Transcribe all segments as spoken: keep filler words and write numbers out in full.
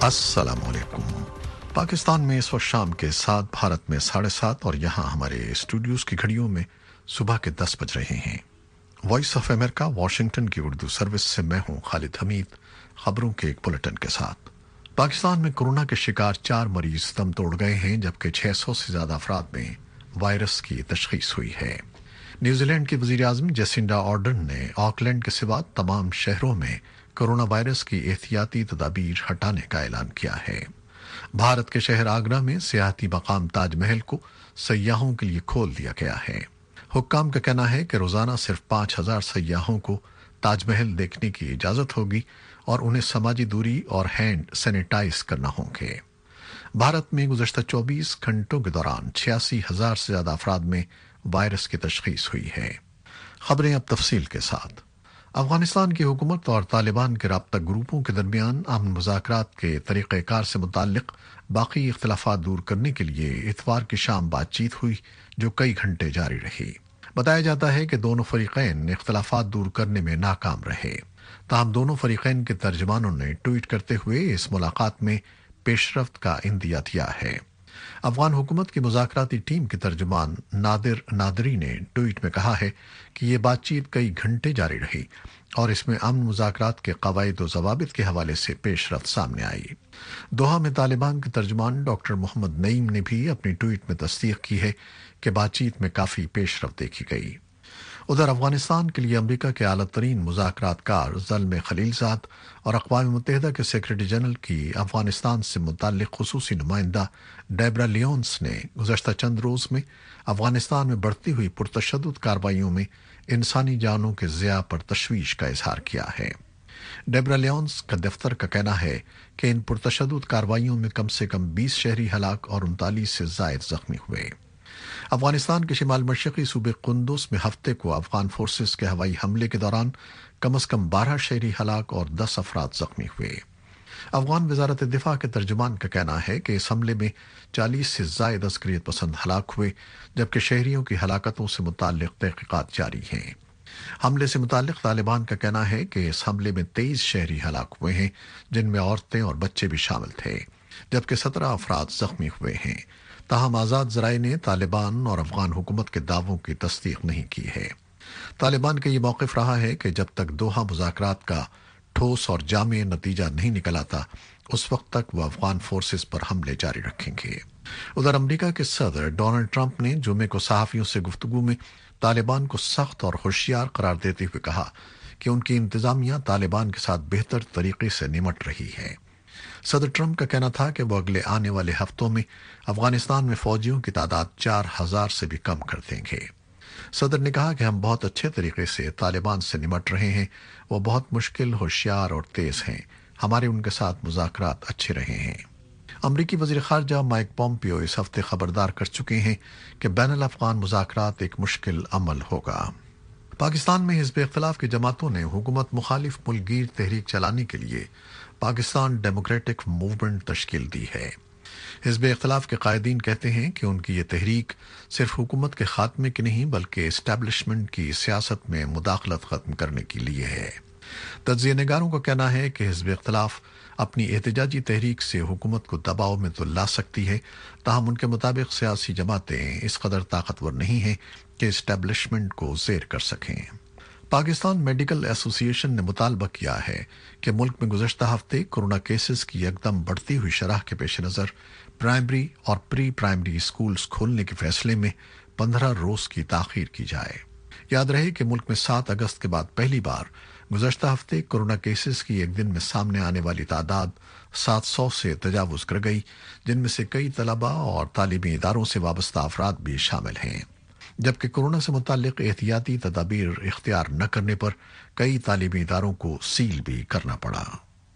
अस्सलाम वालेकुम। पाकिस्तान में इस वक्त शाम के सात, भारत में साढ़े सात और यहाँ हमारे स्टूडियोज़ की घड़ियों में सुबह के दस बज रहे हैं। वॉइस ऑफ अमेरिका वाशिंगटन की उर्दू सर्विस से मैं हूँ खालिद हमीद, खबरों के एक बुलेटिन के साथ। पाकिस्तान में कोरोना के शिकार चार मरीज दम तोड़ गए हैं, जबकि छह सौ से ज़्यादा अफराद में वायरस की तशखीस हुई है। न्यूजीलैंड की वज़ीर आज़म जेसिंडा आर्डर्न ने ऑकलैंड के सिवा तमाम शहरों में कोरोना वायरस की एहतियाती तदाबीर हटाने का ऐलान किया है। भारत के शहर आगरा में सियाहती मकाम ताजमहल को सयाहों के लिए खोल दिया गया है। हुक्काम का कहना है कि रोजाना सिर्फ पाँच हजार सयाहों को ताजमहल देखने की इजाजत होगी और उन्हें समाजी दूरी और हैंड सैनिटाइज करना होंगे। भारत में गुज़श्ता चौबीस घंटों के दौरान छियासी हजार से ज्यादा अफराद में वायरस की तशखीस हुई है। खबरें अब तफसील के साथ। अफगानिस्तान की हुकूमत और तालिबान के राब्ता ग्रुपों के दरमियान अमन मुज़ाकरात के तरीक़ेकार से मुताल्लिक़ बाकी इख्तिलाफ़ात दूर करने के लिए इतवार की शाम बातचीत हुई, जो कई घंटे जारी रही। बताया जाता है कि दोनों फरीक़ैन इख्तिलाफ़ात दूर करने में नाकाम रहे। ताहम दोनों फरीक़ैन के तर्जमानों ने ट्वीट करते हुए इस मुलाकात में पेशरफ्त का इंदिया दिया है। अफगान हुकूमत की मुज़ाकराती टीम के तर्जुमान नादिर नादरी ने ट्वीट में कहा है कि ये बातचीत कई घंटे जारी रही और इसमें अमन मुज़ाकरात के कवायद व ज़वाबित के हवाले से पेशरफ्त सामने आई। दोहा में तालिबान के तर्जुमान डॉक्टर मोहम्मद नईम ने भी अपनी ट्वीट में तस्दीक की है कि बातचीत में काफ़ी पेशरफ्त देखी गई। उधर अफगानिस्तान के लिए अमरीका के आला तरीन मुज़ाकरातकार ज़ल्म खलीलज़ाद और अक़वाम मुत्तहिदा के सेक्रेटरी जनरल की अफगानिस्तान से मुताल्लिक़ खुसूसी नुमाइंदा डेबरा लियोन्स ने गुज़श्ता चंद रोज़ में अफगानिस्तान में बढ़ती हुई पुरतशद्दुद कार्रवाइयों में इंसानी जानों के ज़िया पर तशवीश का इजहार किया है। डेबरा लियोन्स का दफ्तर का कहना है कि इन पुरतशद्दुद कार्रवाइयों में कम से कम बीस शहरी हलाक और उनतालीस से ज़ायद जख्मी हुए। अफगानिस्तान के शिमाल मशरक़ी सूबे कुंदुस में हफ्ते को अफगान फोर्सेस के हवाई हमले के दौरान कम अज कम बारह शहरी हलाक और दस अफराद जख्मी हुए। अफगान वजारत दिफा के तर्जुमान का कहना है कि इस हमले में चालीस से ज़ायद अस्करियत पसंद हलाक हुए, जबकि शहरियों की हलाकतों से मुताल्लिक़ तहक़ीक़ात जारी हैं। हमले से मुताल्लिक़ तालिबान का कहना है कि इस हमले में तेईस शहरी हलाक हुए हैं, जिनमें औरतें और बच्चे भी शामिल थे, जबकि सत्रह अफराद जख्मी हुए हैं। ताहम आज़ाद ज़राए ने तालिबान और अफगान हुकूमत के दावों की तस्दीक नहीं की है। तालिबान का ये मौक़िफ़ रहा है कि जब तक दोहा मुज़ाकरात का ठोस और जामे नतीजा नहीं निकल आता, उस वक्त तक वह अफगान फोर्सेस पर हमले जारी रखेंगे। उधर अमरीका के सदर डोनाल्ड ट्रंप ने जुमे को सहाफ़ियों से गुफ्तगू में तालिबान को सख्त और होशियार करार देते हुए कहा कि उनकी इंतज़ामिया तालिबान के साथ बेहतर तरीके से निमट रही है। सदर ट्रंप का कहना था कि वो अगले आने वाले हफ्तों में अफगानिस्तान में फौजियों की तादाद चार हजार से भी कम कर देंगे। सदर ने कहा कि हम बहुत अच्छे तरीके से तालिबान से निमट रहे हैं, वो बहुत मुश्किल, होशियार और तेज हैं। हमारे उनके साथ मुज़ाकरात अच्छे रहे हैं। अमरीकी वज़ीर ख़ारजा माइक पोम्पियो इस हफ्ते खबरदार कर चुके हैं कि बैनुल अफ़गान मुज़ाकरात एक मुश्किल अमल होगा। पाकिस्तान में हिज़्ब इख्तिलाफ की जमातों ने हुकूमत मुखालिफ मुल्कगीर तहरीक चलाने के लिए पाकिस्तान डेमोक्रेटिक मूवमेंट तश्कील दी है। हिज़्ब इख्तिलाफ के कायदीन कहते हैं कि उनकी ये तहरीक सिर्फ हुकूमत के खात्मे की नहीं, बल्कि इस्टेब्लिशमेंट की सियासत में मुदाखलत ख़त्म करने के लिए है। तज्ज़िया निगारों का कहना है कि हिज़्ब इख्तिलाफ अपनी एहतजाजी तहरीक से हुकूमत को दबाव में तो ला सकती है, ताहम उनके मुताबिक सियासी जमातें इस कदर ताकतवर नहीं हैं कि इस्टेब्लिशमेंट को ज़ेर कर सकें। पाकिस्तान मेडिकल एसोसिएशन ने मुतालबा किया है कि मुल्क में गुज़श्ता हफ्ते कोरोना केसेस की एकदम बढ़ती हुई शरह के पेश नज़र प्राइमरी और प्री प्राइमरी स्कूल्स खोलने के फैसले में पंद्रह रोज की ताख़ीर की जाए। याद रहे कि मुल्क में सात अगस्त के बाद पहली बार गुज़श्ता हफ्ते कोरोना केसेस की एक दिन में सामने आने वाली तादाद सात सौ से तजावुज़ कर गई, जिनमें से कई तलबा और तालीमी इदारों से वाबस्ता अफराद भी शामिल हैं। जबकि कोरोना से मुताल्लिक़ एहतियाती तदाबीर इख्तियार न करने पर कई तालीमी इदारों को सील भी करना पड़ा।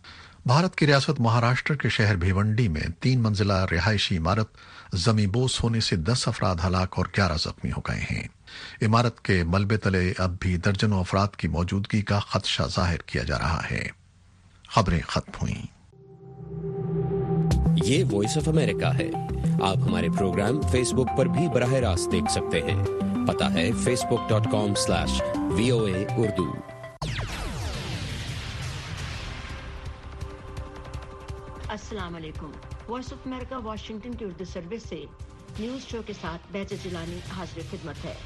भारत की रियासत महाराष्ट्र के शहर भिवंडी में तीन मंजिला रिहायशी इमारत ज़मींबोस होने से दस अफराद हलाक और ग्यारह जख्मी हो गए हैं। इमारत के मलबे तले अब भी दर्जनों अफराद की मौजूदगी का खदशा जाहिर किया जा रहा है। खबरें खत्म हुई। ये वॉइस ऑफ अमेरिका है। आप हमारे प्रोग्राम फेसबुक पर भी बराह रास्त देख सकते हैं। पता है Facebook dot com slash V O A Urdu. السلام علیکم۔ وائس آف امریکہ واشنگٹن کی اردو سروس سے نیوز شو کے ساتھ بہجت جیلانی حاضر خدمت ہے۔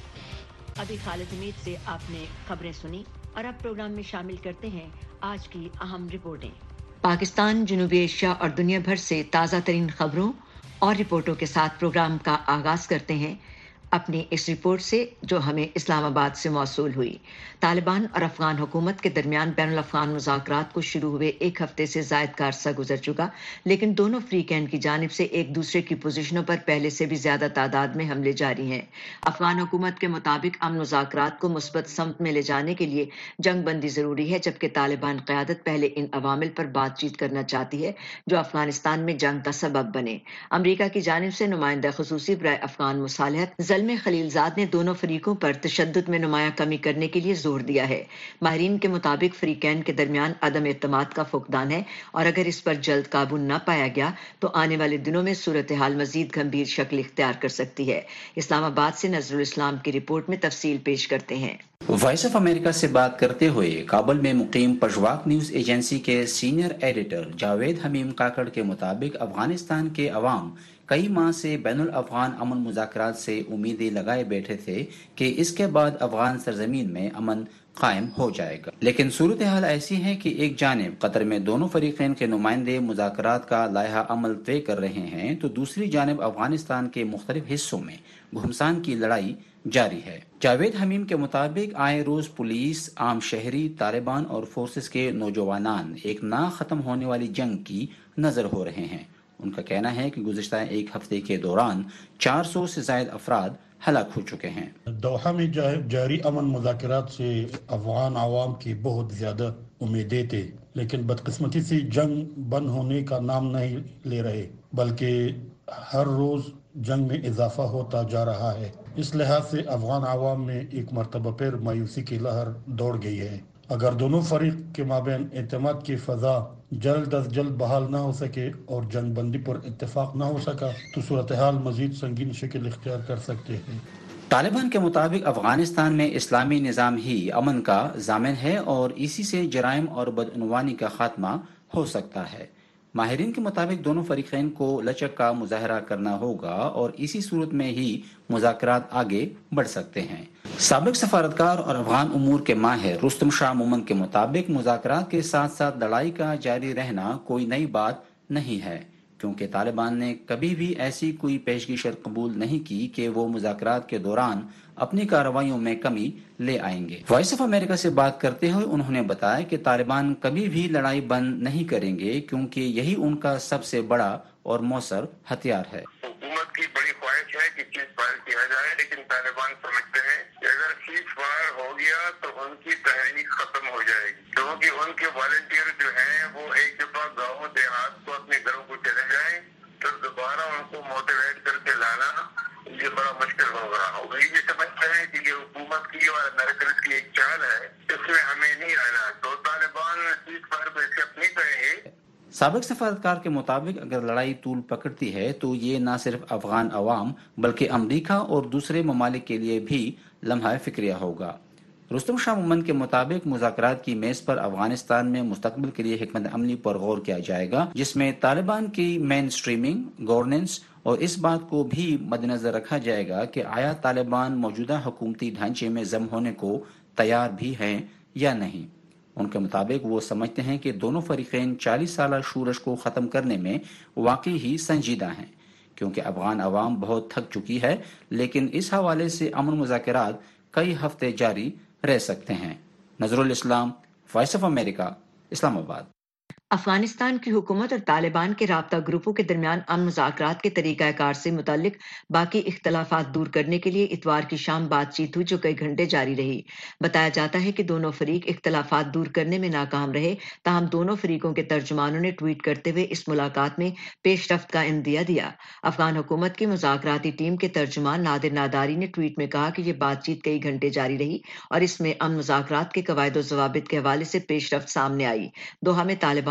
ابھی خالد حمید سے آپ نے خبریں سنی اور اب پروگرام میں شامل کرتے ہیں آج کی اہم رپورٹیں۔ پاکستان، جنوبی ایشیا اور دنیا بھر سے تازہ ترین خبروں اور رپورٹوں کے ساتھ پروگرام کا آغاز کرتے ہیں اپنی اس رپورٹ سے جو ہمیں اسلام آباد سے موصول ہوئی۔ طالبان اور افغان حکومت کے درمیان بین الافغان مذاکرات کو شروع ہوئے ایک ہفتے سے زائد کا عرصہ گزر چکا، لیکن دونوں فریقین کی جانب سے ایک دوسرے کی پوزیشنوں پر پہلے سے بھی زیادہ تعداد میں حملے جاری ہیں۔ افغان حکومت کے مطابق امن مذاکرات کو مثبت سمت میں لے جانے کے لیے جنگ بندی ضروری ہے، جبکہ طالبان قیادت پہلے ان عوامل پر بات چیت کرنا چاہتی ہے جو افغانستان میں جنگ کا سبب بنے۔ امریکہ کی جانب سے نمائندہ خصوصی برائے افغان مصالحت زلمے خلیل زاد نے دونوں فریقوں پر تشدد میں نمایاں کمی کرنے کے لیے زور دیا ہے۔ ماہرین کے مطابق فریقین کے درمیان عدم اعتماد کا فقدان ہے اور اگر اس پر جلد قابو نہ پایا گیا تو آنے والے دنوں میں صورتحال مزید گمبھیر شکل اختیار کر سکتی ہے۔ اسلام آباد سے نظر الاسلام کی رپورٹ میں تفصیل پیش کرتے ہیں۔ وائس آف امریکہ سے بات کرتے ہوئے کابل میں مقیم پشواک نیوز ایجنسی کے سینئر ایڈیٹر جاوید حمیم کاکڑ کے مطابق افغانستان کے عوام کئی ماہ سے بین الافغان امن مذاکرات سے امیدیں لگائے بیٹھے تھے کہ اس کے بعد افغان سرزمین میں امن قائم ہو جائے گا، لیکن صورتحال ایسی ہے کہ ایک جانب قطر میں دونوں فریقین کے نمائندے مذاکرات کا لائحہ عمل طے کر رہے ہیں تو دوسری جانب افغانستان کے مختلف حصوں میں گھمسان کی لڑائی جاری ہے۔ جاوید حمیم کے مطابق آئے روز پولیس، عام شہری، طالبان اور فورسز کے نوجوانان ایک نہ ختم ہونے والی جنگ کی نظر ہو رہے ہیں۔ ان کا کہنا ہے کہ گزشتہ ایک ہفتے کے دوران چار سو سے زائد افراد ہلاک ہو چکے ہیں۔ دوحہ میں جاری امن مذاکرات سے افغان عوام کی بہت زیادہ امیدیں تھے، لیکن بدقسمتی سے جنگ بند ہونے کا نام نہیں لے رہے، بلکہ ہر روز جنگ میں اضافہ ہوتا جا رہا ہے۔ اس لحاظ سے افغان عوام میں ایک مرتبہ پھر مایوسی کی لہر دوڑ گئی ہے۔ اگر دونوں فریق کے مابین اعتماد کی فضا جلد از جلد بحال نہ ہو سکے اور جنگ بندی پر اتفاق نہ ہو سکا تو صورتحال مزید سنگین شکل اختیار کر سکتے ہیں۔ طالبان کے مطابق افغانستان میں اسلامی نظام ہی امن کا ضامن ہے اور اسی سے جرائم اور بدعنوانی کا خاتمہ ہو سکتا ہے۔ ماہرین کے مطابق دونوں فریقین کو لچک کا مظاہرہ کرنا ہوگا اور اسی صورت میں ہی مذاکرات آگے بڑھ سکتے ہیں۔ سابق سفارتکار اور افغان امور کے ماہر رستم شاہ مومن کے مطابق مذاکرات کے ساتھ ساتھ لڑائی کا جاری رہنا کوئی نئی بات نہیں ہے، کیونکہ طالبان نے کبھی بھی ایسی کوئی پیشگی شرط قبول نہیں کی کہ وہ مذاکرات کے دوران اپنی کارروائیوں میں کمی لے آئیں گے۔ وائس آف امریکہ سے بات کرتے ہوئے انہوں نے بتایا کہ طالبان کبھی بھی لڑائی بند نہیں کریں گے کیونکہ یہی ان کا سب سے بڑا اور مؤثر ہتھیار ہے۔ حکومت کی بڑی خواہش ہے کہ سیز فائر کیا جائے، لیکن طالبان سمجھتے ہیں کہ اگر سیز فائر ہو گیا تو ان کی تحریک ختم ہو جائے گی، کیونکہ ان کے والنٹیئر جو ہیں وہ ایک دفعہ گاؤں دیہات کو اپنے گھروں کو چلے جائیں تو دوبارہ ان کو موٹیویٹ کر کے لانا یہ بڑا مشکل ہوگا۔ اور یہ بھی سمجھتے ہیں کہ یہ حکومت کی اور امریکن کی ایک چال ہے، اس میں ہمیں نہیں آنا، تو طالبان سیز فائر پہ ایکسیپٹ نہیں کریں گے۔ سابق سفارتکار کے مطابق اگر لڑائی طول پکڑتی ہے تو یہ نہ صرف افغان عوام بلکہ امریکہ اور دوسرے ممالک کے لیے بھی لمحہ فکریہ ہوگا۔ رستم شاہ مومن کے مطابق مذاکرات کی میز پر افغانستان میں مستقبل کے لیے حکمت عملی پر غور کیا جائے گا، جس میں طالبان کی مین سٹریمنگ، گورننس اور اس بات کو بھی مد نظر رکھا جائے گا کہ آیا طالبان موجودہ حکومتی ڈھانچے میں ضم ہونے کو تیار بھی ہیں یا نہیں۔ ان کے مطابق وہ سمجھتے ہیں کہ دونوں فریقین چالیس سالہ شورش کو ختم کرنے میں واقعی ہی سنجیدہ ہیں، کیونکہ افغان عوام بہت تھک چکی ہے، لیکن اس حوالے سے امن مذاکرات کئی ہفتے جاری رہ سکتے ہیں۔ نظر الاسلام، وائس آف امریکہ، اسلام آباد۔ افغانستان کی حکومت اور طالبان کے رابطہ گروپوں کے درمیان امن مذاکرات کے طریقہ کار سے متعلق باقی اختلافات دور کرنے کے لیے اتوار کی شام بات چیت ہوئی جو کئی گھنٹے جاری رہی۔ بتایا جاتا ہے کہ دونوں فریق اختلافات دور کرنے میں ناکام رہے، تاہم دونوں فریقوں کے ترجمانوں نے ٹویٹ کرتے ہوئے اس ملاقات میں پیش رفت کا عندیہ دیا۔ افغان حکومت کی مذاکراتی ٹیم کے ترجمان نادر ناداری نے ٹویٹ میں کہا کہ یہ بات چیت کئی گھنٹے جاری رہی اور اس میں امن مذاکرات کے قواعد و ضوابط کے حوالے سے پیش رفت سامنے آئی۔ دوحہ میں طالبان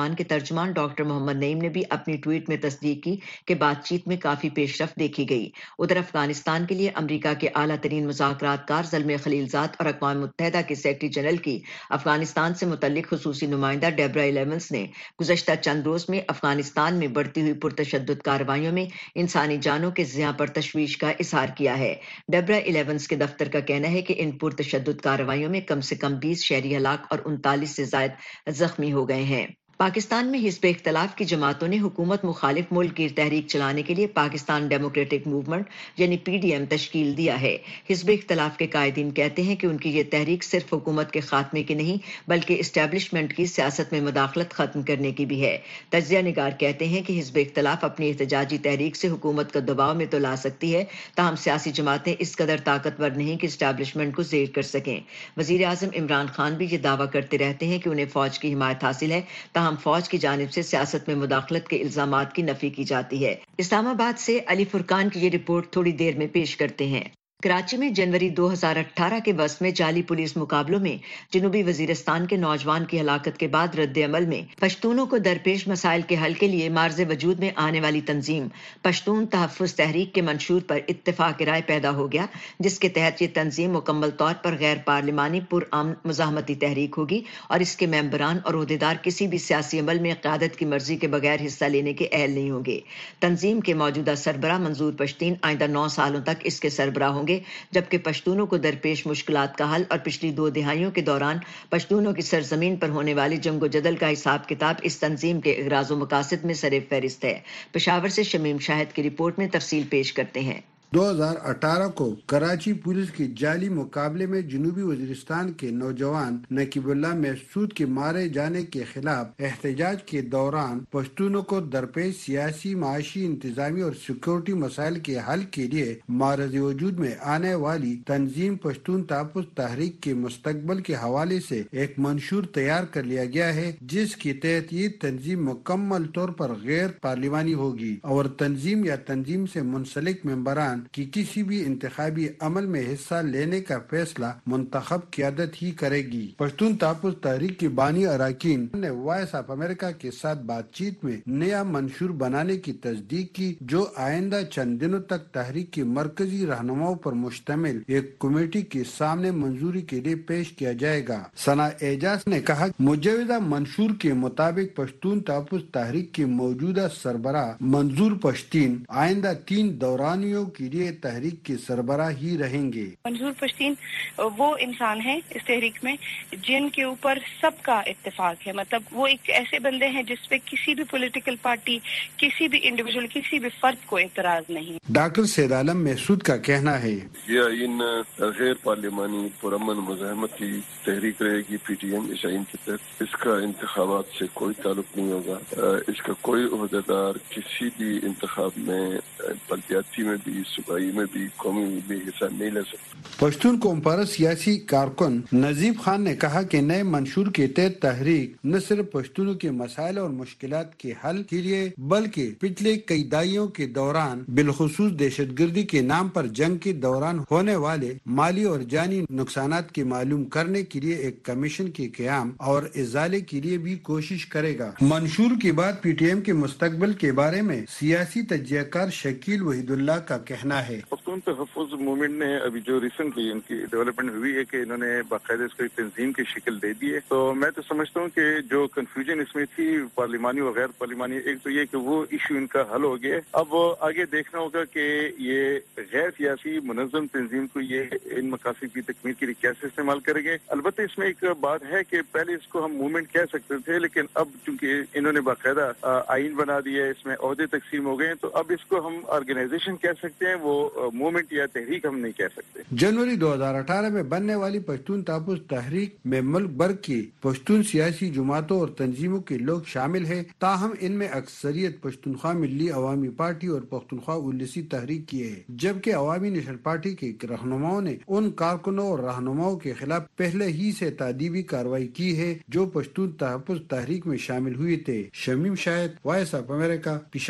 طالبان کے ترجمان ڈاکٹر محمد نعیم نے بھی اپنی ٹویٹ میں تصدیق کی کہ بات چیت میں کافی پیش رفت دیکھی گئی۔ ادھر افغانستان کے لیے امریکہ کے اعلیٰ ترین مذاکرات کار زلمے خلیلزاد اور اقوام متحدہ کے سیکرٹری جنرل کی افغانستان سے متعلق خصوصی نمائندہ ڈیبرا ایونز نے گزشتہ چند روز میں افغانستان میں بڑھتی ہوئی پرتشدد کارروائیوں میں انسانی جانوں کے ضیاع پر تشویش کا اظہار کیا ہے۔ ڈیبرا ایونز کے دفتر کا کہنا ہے کہ ان پرتشدد کارروائیوں میں کم سے کم بیس شہری ہلاک اور انتالیس سے زائد زخمی ہو گئے ہیں۔ پاکستان میں حزب اختلاف کی جماعتوں نے حکومت مخالف ملک کی تحریک چلانے کے لیے پاکستان ڈیموکریٹک موومنٹ یعنی پی ڈی ایم تشکیل دیا ہے۔ حزب اختلاف کے قائدین کہتے ہیں کہ ان کی یہ تحریک صرف حکومت کے خاتمے کی نہیں بلکہ اسٹیبلشمنٹ کی سیاست میں مداخلت ختم کرنے کی بھی ہے۔ تجزیہ نگار کہتے ہیں کہ حزب اختلاف اپنی احتجاجی تحریک سے حکومت کو دباؤ میں تو لا سکتی ہے، تاہم سیاسی جماعتیں اس قدر طاقتور نہیں کہ اسٹیبلشمنٹ کو زیر کر سکیں۔ وزیر اعظم عمران خان بھی یہ دعویٰ کرتے رہتے ہیں کہ انہیں فوج کی حمایت حاصل ہے، تاہم فوج کی جانب سے سیاست میں مداخلت کے الزامات کی نفی کی جاتی ہے۔ اسلام آباد سے علی فرقان کی یہ رپورٹ تھوڑی دیر میں پیش کرتے ہیں۔ کراچی میں جنوری دو ہزار اٹھارہ کے وسط میں جعلی پولیس مقابلوں میں جنوبی وزیرستان کے نوجوان کی ہلاکت کے بعد رد عمل میں پشتونوں کو درپیش مسائل کے حل کے لیے مارز وجود میں آنے والی تنظیم پشتون تحفظ تحریک کے منشور پر اتفاق رائے پیدا ہو گیا، جس کے تحت یہ تنظیم مکمل طور پر غیر پارلیمانی پرامن مزاحمتی تحریک ہوگی اور اس کے ممبران اور عہدیدار کسی بھی سیاسی عمل میں قیادت کی مرضی کے بغیر حصہ لینے کے اہل نہیں ہوں گے۔ تنظیم کے موجودہ سربراہ منظور پشتین آئندہ نو سالوں تک اس کے سربراہ ہوں گے، جبکہ پشتونوں کو درپیش مشکلات کا حل اور پچھلی دو دہائیوں کے دوران پشتونوں کی سرزمین پر ہونے والی جنگ و جدل کا حساب کتاب اس تنظیم کے اغراض و مقاصد میں سر فہرست ہے۔ پشاور سے شمیم شاہد کی رپورٹ میں تفصیل پیش کرتے ہیں۔ دو ہزار اٹھارہ کو کراچی پولیس کے جعلی مقابلے میں جنوبی وزیرستان کے نوجوان نقیب اللہ محسود کے مارے جانے کے خلاف احتجاج کے دوران پشتونوں کو درپیش سیاسی، معاشی، انتظامی اور سیکورٹی مسائل کے حل کے لیے معرض وجود میں آنے والی تنظیم پشتون تحفظ تحریک کے مستقبل کے حوالے سے ایک منشور تیار کر لیا گیا ہے، جس کے تحت یہ تنظیم مکمل طور پر غیر پارلیمانی ہوگی اور تنظیم یا تنظیم سے منسلک ممبران کی کسی بھی انتخابی عمل میں حصہ لینے کا فیصلہ منتخب قیادت ہی کرے گی۔ پشتون تحفظ تحریک کے بانی اراکین نے وائس آف امریکہ کے ساتھ بات چیت میں نیا منشور بنانے کی تصدیق کی، جو آئندہ چند دنوں تک تحریک کے مرکزی رہنماؤں پر مشتمل ایک کمیٹی کے سامنے منظوری کے لیے پیش کیا جائے گا۔ ثنا اعجاز نے کہا، مجوزہ منشور کے مطابق پشتون تحفظ تحریک کے موجودہ سربراہ منظور پشتین آئندہ تین دورانیوں کے لیے تحریک کے سربراہ ہی رہیں گے۔ منظور پشتین وہ انسان ہیں اس تحریک میں جن کے اوپر سب کا اتفاق ہے، مطلب وہ ایک ایسے بندے ہیں جس پہ کسی بھی پولیٹیکل پارٹی، کسی بھی انڈیویجول، کسی بھی فرد کو اعتراض نہیں۔ ڈاکٹر سید عالم محسود کا کہنا ہے، یہ آئین غیر پارلیمانی پرامن مزاحمتی تحریک رہے گی پی ٹی ایم اس آئین کے تحت۔ اس کا انتخابات سے کوئی تعلق نہیں ہوگا، اس کا کوئی عہدیدار کسی بھی انتخاب میں بلدیاتی میں بھی، صوبائی میں بھی، قومی میں بھی حصہ نہیں لے سکتا۔ پشتون قوم پرست سیاسی کارکن نذیب خان نے کہا کہ نئے منشور کے تحت تحریک نہ صرف پشتونوں کے مسائل اور مشکلات کے حل کے لیے بلکہ پچھلے کئی دہائیوں کے دوران بالخصوص دہشت گردی کے نام پر جنگ کے دوران ہونے والے مالی اور جانی نقصانات کے معلوم کرنے کے لیے ایک کمیشن کے قیام اور ازالے کے لیے بھی کوشش کرے گا۔ منشور کے بعد پی ٹی ایم کے مستقبل کے بارے میں سیاسی تجزیہ کار شکیل وحید اللہ کا کہنا ہے، پختون تحفظ موومنٹ نے ابھی جو ریسنٹلی ان کی ڈیولپمنٹ ہوئی ہے کہ انہوں نے باقاعدہ اس کو ایک تنظیم کی شکل دے دی ہے، تو میں تو سمجھتا ہوں کہ جو کنفیوژن اس میں تھی پارلیمانی و غیر پارلیمانی، ایک تو یہ کہ وہ ایشو ان کا حل ہو گیا، اب آگے دیکھنا ہوگا کہ یہ غیر سیاسی منظم تنظیم کو یہ ان مقاصد کی تکمیل کے لیے کیسے استعمال کریں گے۔ البتہ اس میں ایک بات ہے کہ پہلے اس کو ہم موومنٹ کہہ سکتے تھے، لیکن اب چونکہ انہوں نے باقاعدہ آئین بنا دیا ہے، اس میں عہدے تقسیم ہو گئے ہیں، تو اب اس کو ہم آرگنائزیشن کہہ سکتے ہیں، وہ موومنٹ یا تحریک ہم نہیں کہہ سکتے۔ جنوری دو ہزار اٹھارہ میں بننے والی پشتون تحفظ تحریک میں ملک بھر کی پشتون سیاسی جماعتوں اور تنظیموں کے لوگ شامل ہیں، تاہم ان میں اکثریت پشتونخوا ملی عوامی پارٹی اور پختونخوا اولسی تحریک کی ہے، جبکہ عوامی نیشنل پارٹی کے رہنماؤں نے ان کارکنوں اور رہنماؤں کے خلاف پہلے ہی سے تادیبی کارروائی کی ہے جو پشتون تحفظ تحریک میں شامل ہوئے تھے۔ Shamim Shahid, voice of America, Peshawar.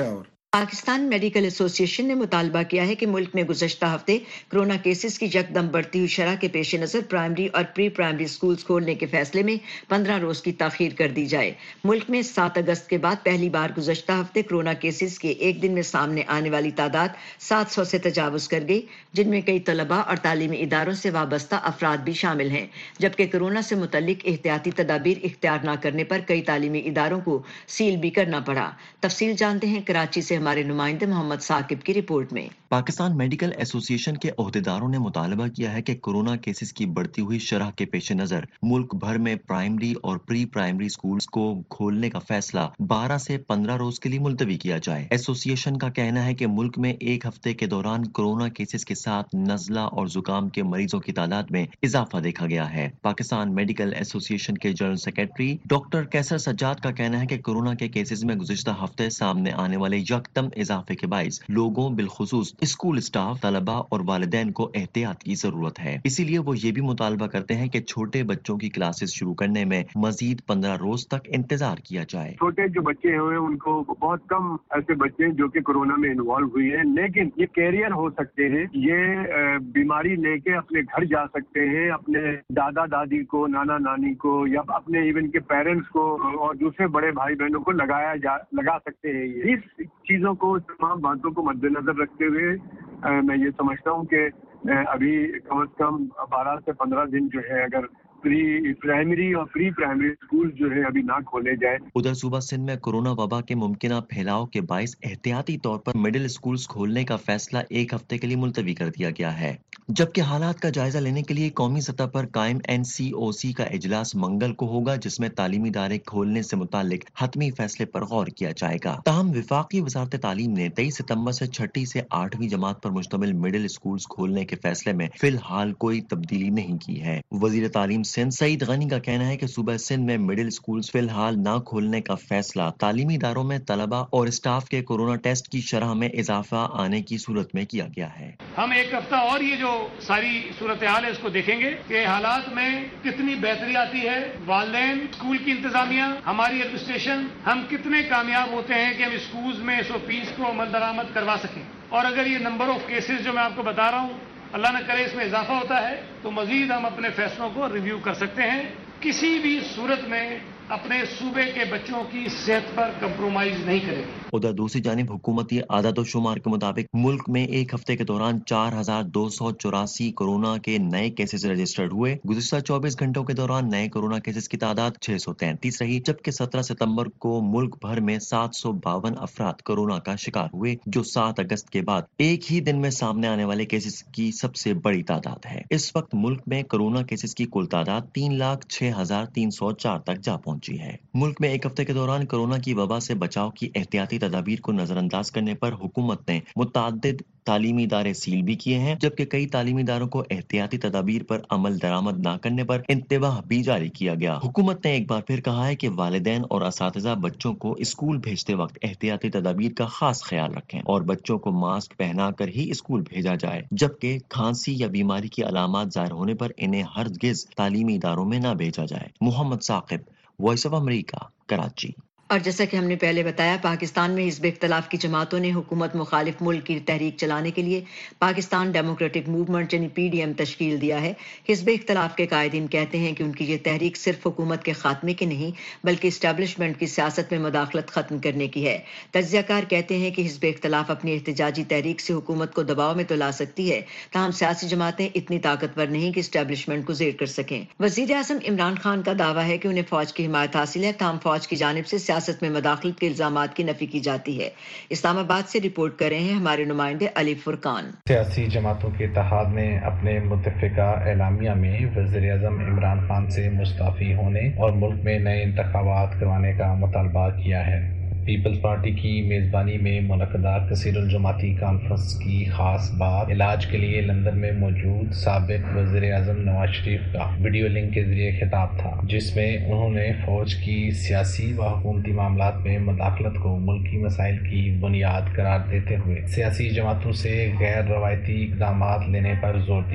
Pakistan medical association نے مطالبہ کیا ہے کہ ملک میں گزشتہ ہفتے کرونا کیسز کی یکدم بڑھتی ہوئی شرح کے پیش نظر پرائمری اور پری پرائمری سکولز کھولنے کے فیصلے میں پندرہ روز کی تاخیر کر دی جائے۔ ملک میں سات اگست کے بعد پہلی بار گزشتہ ہفتے کرونا کیسز کے ایک دن میں سامنے آنے والی تعداد سات سو سے تجاوز کر گئی، جن میں کئی طلباء اور تعلیمی اداروں سے وابستہ افراد بھی شامل ہیں، جبکہ کورونا سے متعلق احتیاطی تدابیر اختیار نہ کرنے پر کئی تعلیمی اداروں کو سیل بھی کرنا پڑا۔ تفصیل جانتے ہیں کراچی سے ہمارے نمائندے محمد ثاقب کی رپورٹ میں۔ پاکستان میڈیکل ایسوسی ایشن کے عہدیداروں نے مطالبہ کیا ہے کہ کورونا کیسز کی بڑھتی ہوئی شرح کے پیش نظر ملک بھر میں پرائمری اور پری پرائمری سکولز کو کھولنے کا فیصلہ بارہ سے پندرہ روز کے لیے ملتوی کیا جائے۔ ایسوسی ایشن کا کہنا ہے کہ ملک میں ایک ہفتے کے دوران کورونا کیسز کے ساتھ نزلہ اور زکام کے مریضوں کی تعداد میں اضافہ دیکھا گیا ہے۔ پاکستان میڈیکل ایسوسی ایشن کے جنرل سیکرٹری ڈاکٹر کیسر سجاد کا کہنا ہے کہ کورونا کے کیسز میں گزشتہ ہفتے سامنے آنے والے یکدم اضافے کے باعث لوگوں بالخصوص اسکول اسٹاف، طلباء اور والدین کو احتیاط کی ضرورت ہے۔ اسی لیے وہ یہ بھی مطالبہ کرتے ہیں کہ چھوٹے بچوں کی کلاسز شروع کرنے میں مزید پندرہ روز تک انتظار کیا جائے۔ چھوٹے جو بچے ہوئے ان کو بہت کم ایسے بچے ہیں جو کہ کورونا میں انوالو ہوئی ہیں، لیکن یہ کیریئر ہو سکتے ہیں، یہ بیماری لے کے اپنے گھر جا سکتے ہیں، اپنے دادا دادی کو، نانا نانی کو، یا اپنے ایون کے پیرنٹس کو اور دوسرے بڑے بھائی بہنوں کو لگایا جا لگا سکتے ہیں۔ یہ اس چیزوں کو، تمام باتوں کو مد نظر رکھتے ہوئے میں یہ سمجھتا ہوں کہ ابھی کم از کم بارہ سے پندرہ دن جو ہے اگر پری پرائمری اور پری پرائمری اسکول جو ہے ابھی نہ کھولے جائیں۔ ادھر صوبہ سندھ میں کورونا وبا کے ممکنہ پھیلاؤ کے باعث احتیاطی طور پر مڈل اسکولز کھولنے کا فیصلہ ایک ہفتے کے لیے ملتوی کر دیا گیا ہے، جبکہ حالات کا جائزہ لینے کے لیے قومی سطح پر قائم این سی او سی کا اجلاس منگل کو ہوگا، جس میں تعلیمی ادارے کھولنے سے متعلق حتمی فیصلے پر غور کیا جائے گا۔ تاہم وفاقی وزارت تعلیم نے تیئیس ستمبر سے چھٹی سے آٹھویں جماعت پر مشتمل مڈل اسکولز کھولنے کے فیصلے میں فی الحال کوئی تبدیلی نہیں کی ہے۔ وزیر تعلیم سندھ سعید غنی کا کہنا ہے کہ صوبہ سندھ میں مڈل اسکولز فی الحال نہ کھولنے کا فیصلہ تعلیمی اداروں میں طلباء اور اسٹاف کے کورونا ٹیسٹ کی شرح میں اضافہ آنے کی صورت میں کیا گیا ہے۔ ہم ایک ہفتہ اور یہ جو ساری صورتحال ہے اس کو دیکھیں گے کہ حالات میں کتنی بہتری آتی ہے، والدین، اسکول کی انتظامیہ، ہماری ایڈمنسٹریشن، ہم کتنے کامیاب ہوتے ہیں کہ ہم اسکولز میں ایس او پیز کو عمل درآمد کروا سکیں۔ اور اگر یہ نمبر آف کیسز جو میں آپ کو بتا رہا ہوں اللہ نہ کرے اس میں اضافہ ہوتا ہے تو مزید ہم اپنے فیصلوں کو ریویو کر سکتے ہیں۔ کسی بھی صورت میں اپنے صوبے کے بچوں کی صحت پر کمپرومائز نہیں کرے گی۔ ادھر دوسری جانب حکومتی اعداد و شمار کے مطابق ملک میں ایک ہفتے کے دوران چار ہزار دو سو چوراسی کورونا کے نئے کیسز رجسٹرڈ ہوئے۔ گزشتہ چوبیس گھنٹوں کے دوران نئے کورونا کیسز کی تعداد چھ سو تینتیس رہی، جبکہ سترہ ستمبر کو ملک بھر میں سات سو باون افراد کورونا کا شکار ہوئے، جو سات اگست کے بعد ایک ہی دن میں سامنے آنے والے کیسز کی سب سے بڑی تعداد ہے۔ اس وقت ملک میں کورونا کیسز کی کل تعداد تین لاکھ چھ ہزار تین سو چار تک جا پہنچی ہے۔ ملک میں ایک ہفتے کے دوران کورونا کی وبا سے بچاؤ کی احتیاطی تدابیر کو نظر انداز کرنے پر حکومت نے متعدد تعلیمی ادارے سیل بھی کیے ہیں، جبکہ کئی تعلیمی اداروں کو احتیاطی تدابیر پر عمل درآمد نہ کرنے پر انتباہ بھی جاری کیا گیا۔ حکومت نے ایک بار پھر کہا ہے کہ والدین اور اساتذہ بچوں کو اسکول بھیجتے وقت احتیاطی تدابیر کا خاص خیال رکھیں اور بچوں کو ماسک پہنا کر ہی اسکول بھیجا جائے، جبکہ کھانسی یا بیماری کی علامات ظاہر ہونے پر انہیں ہرگز تعلیمی اداروں میں نہ بھیجا جائے۔ Muhammad Saqib, voice of America, Karachi. اور جیسا کہ ہم نے پہلے بتایا، پاکستان میں حزب اختلاف کی جماعتوں نے حکومت مخالف ملک کی تحریک چلانے کے لیے پاکستان ڈیموکریٹک موومنٹ یعنی پی ڈی ایم تشکیل دیا ہے۔ حزب اختلاف کے قائدین کہتے ہیں کہ ان کی یہ تحریک صرف حکومت کے خاتمے کی نہیں بلکہ اسٹیبلشمنٹ کی سیاست میں مداخلت ختم کرنے کی ہے۔ تجزیہ کار کہتے ہیں کہ حزب اختلاف اپنی احتجاجی تحریک سے حکومت کو دباؤ میں تو لا سکتی ہے، تاہم سیاسی جماعتیں اتنی طاقتور نہیں کہ اسٹیبلشمنٹ کو زیر کر سکیں۔ وزیر اعظم عمران خان کا دعویٰ ہے کہ انہیں فوج کی حمایت حاصل ہے، تاہم فوج کی جانب سے سیاست میں مداخلت کے الزامات کی نفی کی جاتی ہے۔ اسلام آباد سے رپورٹ کر رہے ہیں ہمارے نمائندے علی فرقان۔ سیاسی جماعتوں کے اتحاد نے اپنے متفقہ اعلامیہ میں وزیر اعظم عمران خان سے مستعفی ہونے اور ملک میں نئے انتخابات کروانے کا مطالبہ کیا ہے۔ پیپلز پارٹی کی میزبانی میں منعقدہ کثیر الجماعتی کانفرنس کی خاص بات علاج کے لیے لندن میں موجود سابق وزیر اعظم نواز شریف کا ویڈیو لنک کے ذریعے خطاب تھا، جس میں انہوں نے فوج کی سیاسی و حکومتی معاملات میں مداخلت کو ملکی مسائل کی بنیاد قرار دیتے ہوئے سیاسی جماعتوں سے غیر روایتی اقدامات لینے پر زور دیا۔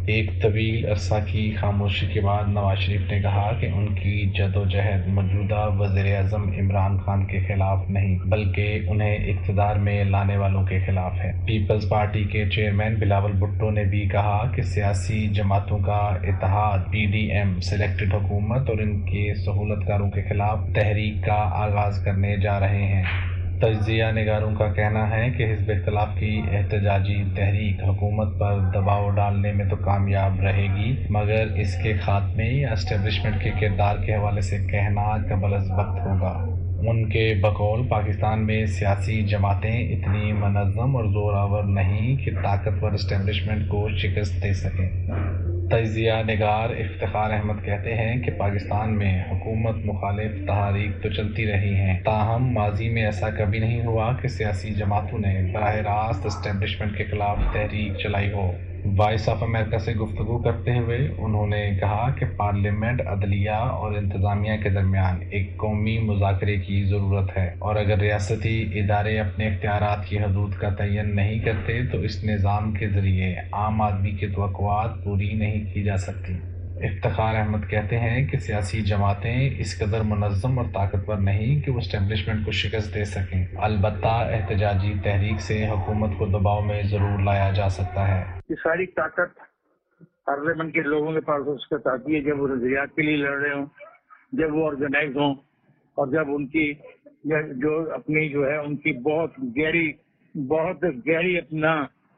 ایک طویل عرصہ کی خاموشی کے بعد نواز شریف نے کہا کہ ان کی جدوجہد موجودہ وزیر اعظم عمران خان کے خلاف نہیں بلکہ انہیں اقتدار میں لانے والوں کے خلاف ہے۔ پیپلز پارٹی کے چیئرمین بلاول بھٹو نے بھی کہا کہ سیاسی جماعتوں کا اتحاد پی ڈی ایم سلیکٹڈ حکومت اور ان کے سہولت کاروں کے خلاف تحریک کا آغاز کرنے جا رہے ہیں۔ تجزیہ نگاروں کا کہنا ہے کہ حزب اختلاف کی احتجاجی تحریک حکومت پر دباؤ ڈالنے میں تو کامیاب رہے گی مگر اس کے خاتمے یا اسٹیبلشمنٹ کے کردار کے حوالے سے کہنا قبل از وقت ہوگا۔ ان کے بقول پاکستان میں سیاسی جماعتیں اتنی منظم اور زوراور نہیں کہ طاقتور اسٹیبلشمنٹ کو شکست دے سکیں۔ تجزیہ نگار افتخار احمد کہتے ہیں کہ پاکستان میں حکومت مخالف تحریک تو چلتی رہی ہیں، تاہم ماضی میں ایسا کبھی نہیں ہوا کہ سیاسی جماعتوں نے براہ راست اسٹیبلشمنٹ کے خلاف تحریک چلائی ہو۔ وائس آف امریکہ سے گفتگو کرتے ہوئے انہوں نے کہا کہ پارلیمنٹ، عدلیہ اور انتظامیہ کے درمیان ایک قومی مذاکرے کی ضرورت ہے، اور اگر ریاستی ادارے اپنے اختیارات کی حدود کا تعین نہیں کرتے تو اس نظام کے ذریعے عام آدمی کی توقعات پوری نہیں کی جا سکتی۔ افتخار احمد کہتے ہیں کہ سیاسی جماعتیں اس قدر منظم اور طاقتور نہیں کہ وہ اسٹیبلشمنٹ کو شکست دے سکیں، البتہ احتجاجی تحریک سے حکومت کو دباؤ میں ضرور لایا جا سکتا ہے۔ یہ ساری طاقت پارلیمنٹ کے لوگوں کے پاس اس وقت آتی ہے جب وہ نظریات کے لیے لڑ رہے ہوں، جب وہ آرگنائز ہوں، اور جب ان کی جو اپنی جو ہے ان کی بہت گہری بہت گہری اپنا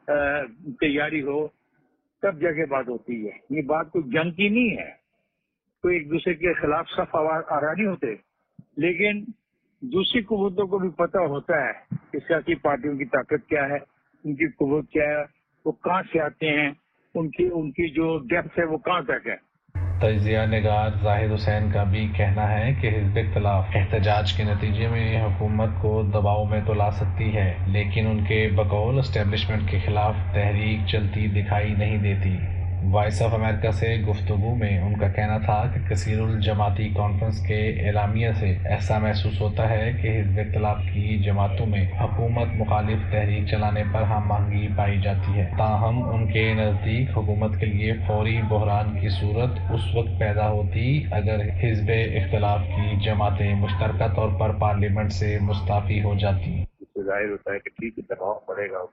تیاری ہو، تب جگہ بات ہوتی ہے۔ یہ بات کوئی جنگ کی نہیں ہے، کوئی ایک دوسرے کے خلاف صف آرا نہیں ہوتے، لیکن دوسری قوتوں کو بھی پتہ ہوتا ہے کہ سیاسی پارٹیوں کی طاقت کیا ہے، ان کی قوت کیا ہے، وہ کہاں سے آتے ہیں، ان کی ان کی جو ڈیپتھ ہے وہ کہاں تک ہے۔ تجزیہ نگار زاہد حسین کا بھی کہنا ہے کہ حزب اختلاف احتجاج کے نتیجے میں حکومت کو دباؤ میں تو لا سکتی ہے، لیکن ان کے بقول اسٹیبلشمنٹ کے خلاف تحریک چلتی دکھائی نہیں دیتی۔ وائس آف امریکہ سے گفتگو میں ان کا کہنا تھا کہ کثیر الجماعتی کانفرنس کے اعلامیہ سے ایسا محسوس ہوتا ہے کہ حزب اختلاف کی جماعتوں میں حکومت مخالف تحریک چلانے پر ہم آہنگی پائی جاتی ہے، تاہم ان کے نزدیک حکومت کے لیے فوری بحران کی صورت اس وقت پیدا ہوتی اگر حزب اختلاف کی جماعتیں مشترکہ طور پر پارلیمنٹ سے مستعفی ہو جاتی۔ ظاہر ہوتا ہے کہ ٹھیک ہے دباؤ پڑے گا،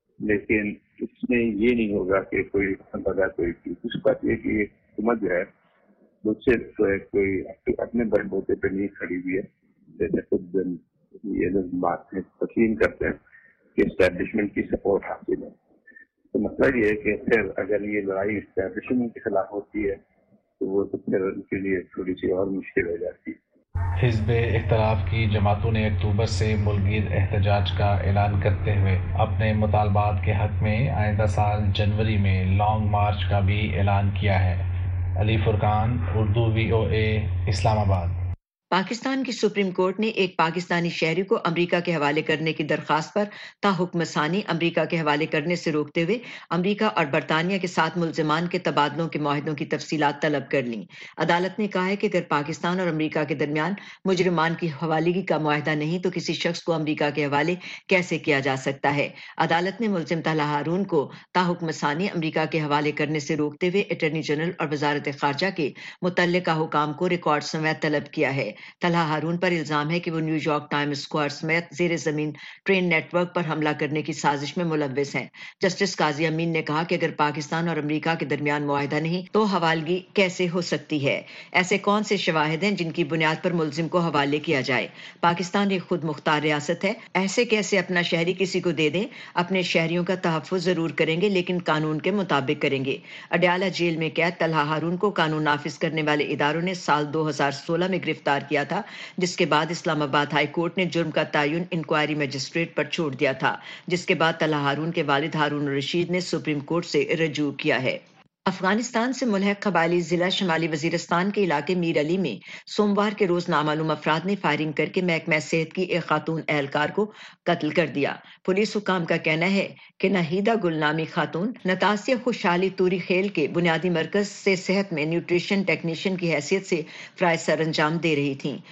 لیکن اس میں یہ نہیں ہوگا کہ کوئی بغیر کوئی اس بات یہ کہ یہ حکومت جو ہے وہ صرف کوئی اپنے بڑے بوتے پہ نہیں کھڑی ہوئی ہے، جیسے خود یہ لوگ بات تسلیم کرتے ہیں کہ اسٹیبلشمنٹ کی سپورٹ حاصل ہے۔ تو مسئلہ یہ ہے کہ پھر اگر یہ لڑائی اسٹیبلشمنٹ کے خلاف ہوتی ہے تو وہ تو پھر ان کے لیے تھوڑی سی اور مشکل ہو جاتی ہے۔ حزب اختلاف کی جماعتوں نے اکتوبر سے ملک گیر احتجاج کا اعلان کرتے ہوئے اپنے مطالبات کے حق میں آئندہ سال جنوری میں لانگ مارچ کا بھی اعلان کیا ہے۔ علی فرقان، اردو وی او اے، اسلام آباد۔ پاکستان کی سپریم کورٹ نے ایک پاکستانی شہری کو امریکہ کے حوالے کرنے کی درخواست پر تاحکم ثانی امریکہ کے حوالے کرنے سے روکتے ہوئے امریکہ اور برطانیہ کے ساتھ ملزمان کے تبادلوں کے معاہدوں کی تفصیلات طلب کر لیں۔ عدالت نے کہا ہے کہ اگر پاکستان اور امریکہ کے درمیان مجرمان کی حوالگی کا معاہدہ نہیں تو کسی شخص کو امریکہ کے حوالے کیسے کیا جا سکتا ہے۔ عدالت نے ملزم طلحہ ہارون کو تاحکم ثانی امریکہ کے حوالے کرنے سے روکتے ہوئے اٹارنی جنرل اور وزارت خارجہ کے متعلقہ حکام کو ریکارڈ سمیت طلب کیا ہے۔ طلحہ ہارون پر الزام ہے کہ وہ نیو یارک ٹائم اسکوائر سمیت زیر زمین ٹرین نیٹ ورک پر حملہ کرنے کی سازش میں ملوث ہیں۔ جسٹس قاضی امین نے کہا کہ اگر پاکستان اور امریکہ کے درمیان معاہدہ نہیں تو حوالگی کیسے ہو سکتی ہے؟ ایسے کون سے شواہد ہیں جن کی بنیاد پر ملزم کو حوالے کیا جائے؟ پاکستان ایک خود مختار ریاست ہے، ایسے کیسے اپنا شہری کسی کو دے دیں؟ اپنے شہریوں کا تحفظ ضرور کریں گے لیکن قانون کے مطابق کریں گے۔ اڈیالہ جیل میں قید طلحہ ہارون کو قانون نافذ کرنے والے اداروں نے سال دو ہزار سولہ میں گرفتار کیا تھا، جس کے بعد اسلام آباد ہائی کورٹ نے جرم کا تعین انکوائری مجسٹریٹ پر چھوڑ دیا تھا، جس کے بعد طلحہ ہارون کے والد ہارون رشید نے سپریم کورٹ سے رجوع کیا ہے۔ افغانستان سے ملحق قبائلی ضلع شمالی وزیرستان کے علاقے میر علی میں سوموار کے روز نامعلوم افراد نے فائرنگ کر کے محکمہ صحت کی ایک خاتون اہلکار کو قتل کر دیا۔ پولیس حکام کا کہنا ہے کہ ناہیدہ گل نامی خاتون نتاسیہ خوشحالی توری خیل کے بنیادی مرکز سے صحت میں نیوٹریشن ٹیکنیشین کی حیثیت سے فرائض سر انجام دے رہی تھیں۔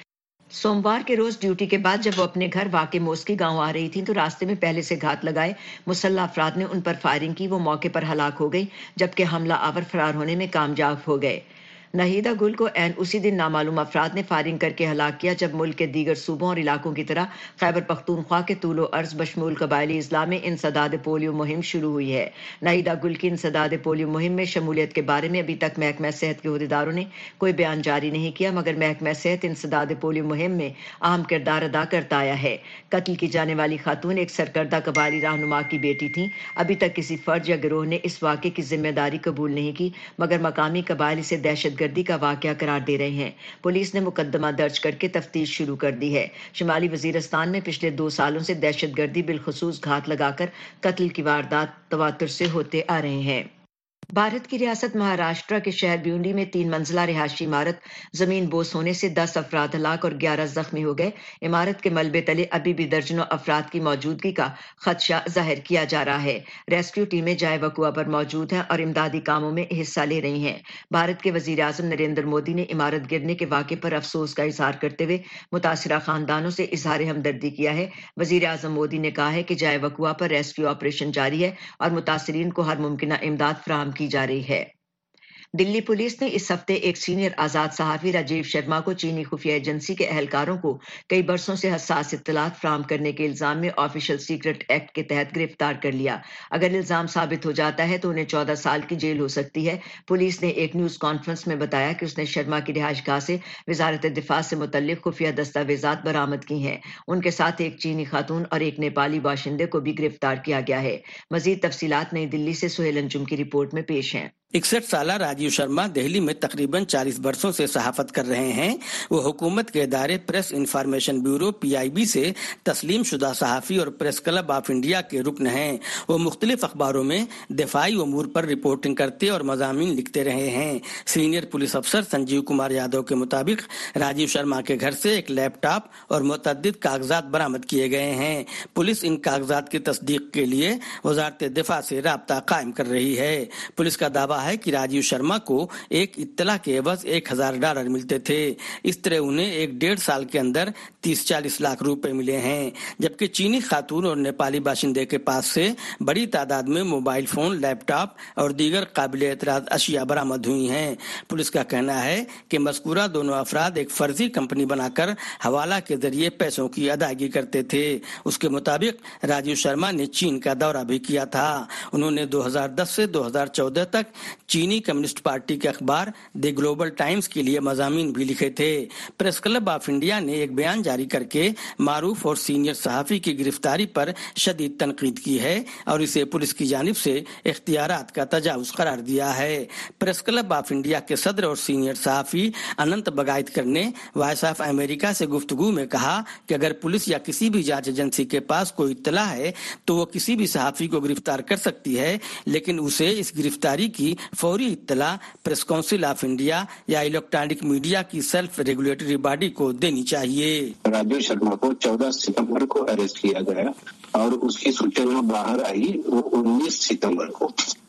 सोमवार के रोज ड्यूटी के बाद जब वो अपने घर वाके मोस्की गांव आ रही थी तो रास्ते में पहले से घात लगाए मुसल्ला अफराद ने उन पर फायरिंग की। वो मौके पर हलाक हो गई जबकि हमला आवर फरार होने में कामयाब हो गए। नहीदा गुल को ऐन उसी दिन नामालूम अफराद ने फायरिंग करके हलाक किया जब मुल्क के दीगर सूबों और इलाकों की तरह खैबर पख्तूनख्वा के तूलो अर्ज बशमूल कबायली इजला में इंसदाद पोलियो मुहिम शुरू हुई है। नहीदा गुल की इंसदाद पोलियो मुहिम में शमूलियत के बारे में अभी तक महकमा सेहत के अहदेदारों ने कोई बयान जारी नहीं किया, मगर महकमा सेहत इंसदाद पोलियो मुहिम में अहम किरदार अदा करता आया है। कत्ल की जाने वाली खातून एक सरकर्दा कबायली रहनुमा की बेटी थी। अभी तक किसी फर्ज या गिरोह ने इस वाक़े की जिम्मेदारी कबूल नहीं की, मगर मकामी कबायली से दहशत गर्दी का वाकया करार दे रहे हैं। पुलिस ने मुकदमा दर्ज करके तफ्तीश शुरू कर दी है। शुमाली वजीरिस्तान में पिछले दो सालों से दहशत गर्दी बिलखुसूस घात लगाकर कत्ल की वारदात तवातुर से होते आ रहे हैं। भारत की रियासत महाराष्ट्र के शहर ब्यूंडी में तीन मंजिला रिहायशी इमारत जमीन बोस होने से दस अफराद हलाक और ग्यारह जख्मी हो गए। इमारत के मलबे तले अभी भी दर्जनों अफराद की मौजूदगी का खदशा जाहिर किया जा रहा है। रेस्क्यू टीमें जाए वकुआ पर मौजूद हैं और इमदादी कामों में हिस्सा ले रही हैं। भारत के वजीर आजम नरेंद्र मोदी ने इमारत गिरने के वाक़े पर अफसोस का इजहार करते हुए मुतासिरा खानदानों से इजहार हमदर्दी किया है। वजीर आजम मोदी ने कहा है कि जाए वकुआ पर रेस्क्यू ऑपरेशन जारी है और मुतासिरीन को हर मुमकिन इमदाद फराहम की जा रही है। दिल्ली पुलिस ने इस हफ्ते एक सीनियर आजाद सहाफी राजीव शर्मा को चीनी खुफिया एजेंसी के एहलकारों को कई बरसों से हसास इत्तलात फराहम करने के इल्जाम में ऑफिशियल सीक्रेट एक्ट के तहत गिरफ्तार कर लिया। अगर इल्जाम साबित हो जाता है तो उन्हें चौदह साल की जेल हो सकती है। पुलिस ने एक न्यूज कॉन्फ्रेंस में बताया कि उसने शर्मा की रिहाइशगाह से वजारत दिफा से मुतल्लिक खुफिया दस्तावेजात बरामद की हैं। उनके साथ एक चीनी खातून और एक नेपाली बाशिंदे को भी गिरफ्तार किया गया है। मजीद तफसीलात नई दिल्ली से सुहेल अंजुम की रिपोर्ट में पेश हैं। इकसठ साल राजीव शर्मा दिल्ली में तकरीबन चालीस वर्षों से सहाफत कर रहे हैं। वो हुकूमत के इदारे प्रेस इंफॉर्मेशन ब्यूरो पीआईबी से तस्लीम शुदा सहाफी और प्रेस क्लब ऑफ इंडिया के रुकन हैं। वो मुख्तलिफ अखबारों में दिफाई उमूर पर रिपोर्टिंग करते और मज़ामीन लिखते रहे हैं। सीनियर पुलिस अफसर संजीव कुमार यादव के मुताबिक राजीव शर्मा के घर से एक लैपटॉप और मुतअद्दिद कागजात बरामद किए गए हैं। पुलिस इन कागजात की तस्दीक के लिए वजारत दिफा से राब्ता कायम कर रही है। पुलिस का दावा है कि राजीव शर्मा को एक इत्तला के एवज एक हजार डॉलर मिलते थे। इस तरह उन्हें एक डेढ़ साल के अंदर तीस चालीस लाख रुपए मिले हैं, जबकि चीनी खातून और नेपाली बाशिंदे के पास से बड़ी तादाद में मोबाइल फोन, लैपटॉप और दीगर काबिल एतराज अशिया बरामद हुई हैं। पुलिस का कहना है कि मज़कूरा दोनों अफराद एक फर्जी कंपनी बनाकर हवाला के जरिए पैसों की अदायगी करते थे। उसके मुताबिक राजीव शर्मा ने चीन का दौरा भी किया था। उन्होंने दो हजार दस से दो हजार चौदह तक चीनी कम्युनिस्ट पार्टी के अखबार द ग्लोबल टाइम्स के लिए मज़ामीन भी लिखे थे। प्रेस क्लब ऑफ इंडिया ने एक बयान जारी करके मारूफ और सीनियर सहाफी की गिरफ्तारी पर शदीद तनकीद की है और इसे पुलिस की जानिब से इख्तियारात का तजावुज करार दिया है। प्रेस क्लब ऑफ इंडिया के सदर और सीनियर सहाफी अनंत बगायतकर ने वॉइस ऑफ अमेरिका से गुफ्तगू में कहा कि अगर पुलिस या किसी भी जांच एजेंसी के पास कोई इत्तला है तो वो किसी भी सहाफी को गिरफ्तार कर सकती है, लेकिन उसे इस गिरफ्तारी की फौरी इत्तला प्रेस काउंसिल ऑफ इंडिया या इलेक्ट्रॉनिक मीडिया की सेल्फ रेगुलेटरी बॉडी को देनी चाहिए। राजीव शर्मा को चौदह सितंबर को अरेस्ट किया गया और उसकी सूचना बाहर आई वो उन्नीस सितंबर को।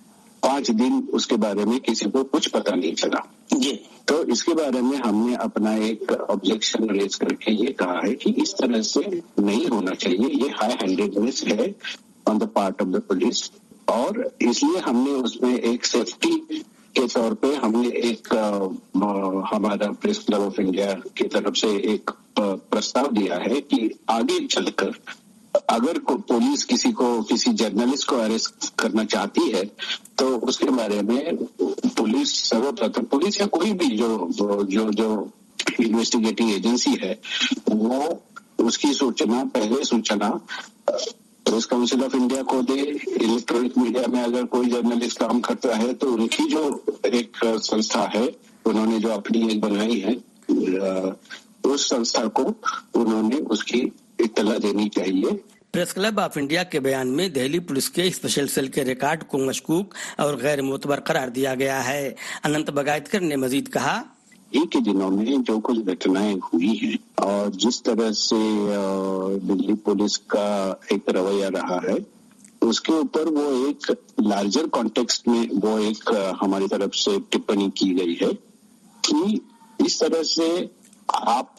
पाँच दिन उसके बारे में किसी को कुछ पता नहीं चला जी। तो इसके बारे में हमने अपना एक ऑब्जेक्शन रेज करके ये कहा है कि इस तरह से नहीं होना चाहिए, ये हाई हैंडेडनेस है on the part of the police, और इसलिए हमने उसमें एक सेफ्टी के तौर पे हमने एक आ, हमारा प्रेस क्लब ऑफ इंडिया की तरफ से एक प्रस्ताव दिया है कि आगे चलकर अगर पुलिस किसी को किसी जर्नलिस्ट को अरेस्ट करना चाहती है तो उसके बारे में पुलिस सर्वप्रथम पुलिस या कोई भी जो जो जो इन्वेस्टिगेटिंग एजेंसी है वो उसकी सूचना पहले सूचना प्रेस काउंसिल ऑफ इंडिया को दे। इलेक्ट्रॉनिक मीडिया में अगर कोई जर्नलिस्ट काम करता है तो उनकी जो एक संस्था है उन्होंने जो अपनी एक बनाई है उस संस्था को उन्होंने उसकी इत्तला देनी चाहिए। प्रेस क्लब ऑफ इंडिया के बयान में दिल्ली पुलिस के स्पेशल सेल के रिकॉर्ड को मशकूक और गैर मोतबर करार दिया गया है। अनंत बगायतकर ने मजीद कहा, एक के दिनों में जो कुछ घटनाएं हुई हैं और जिस तरह से दिल्ली पुलिस का एक रवैया रहा है उसके ऊपर वो एक लार्जर कॉन्टेक्स्ट में वो एक हमारी तरफ से टिप्पणी की गई है कि इस तरह से آپ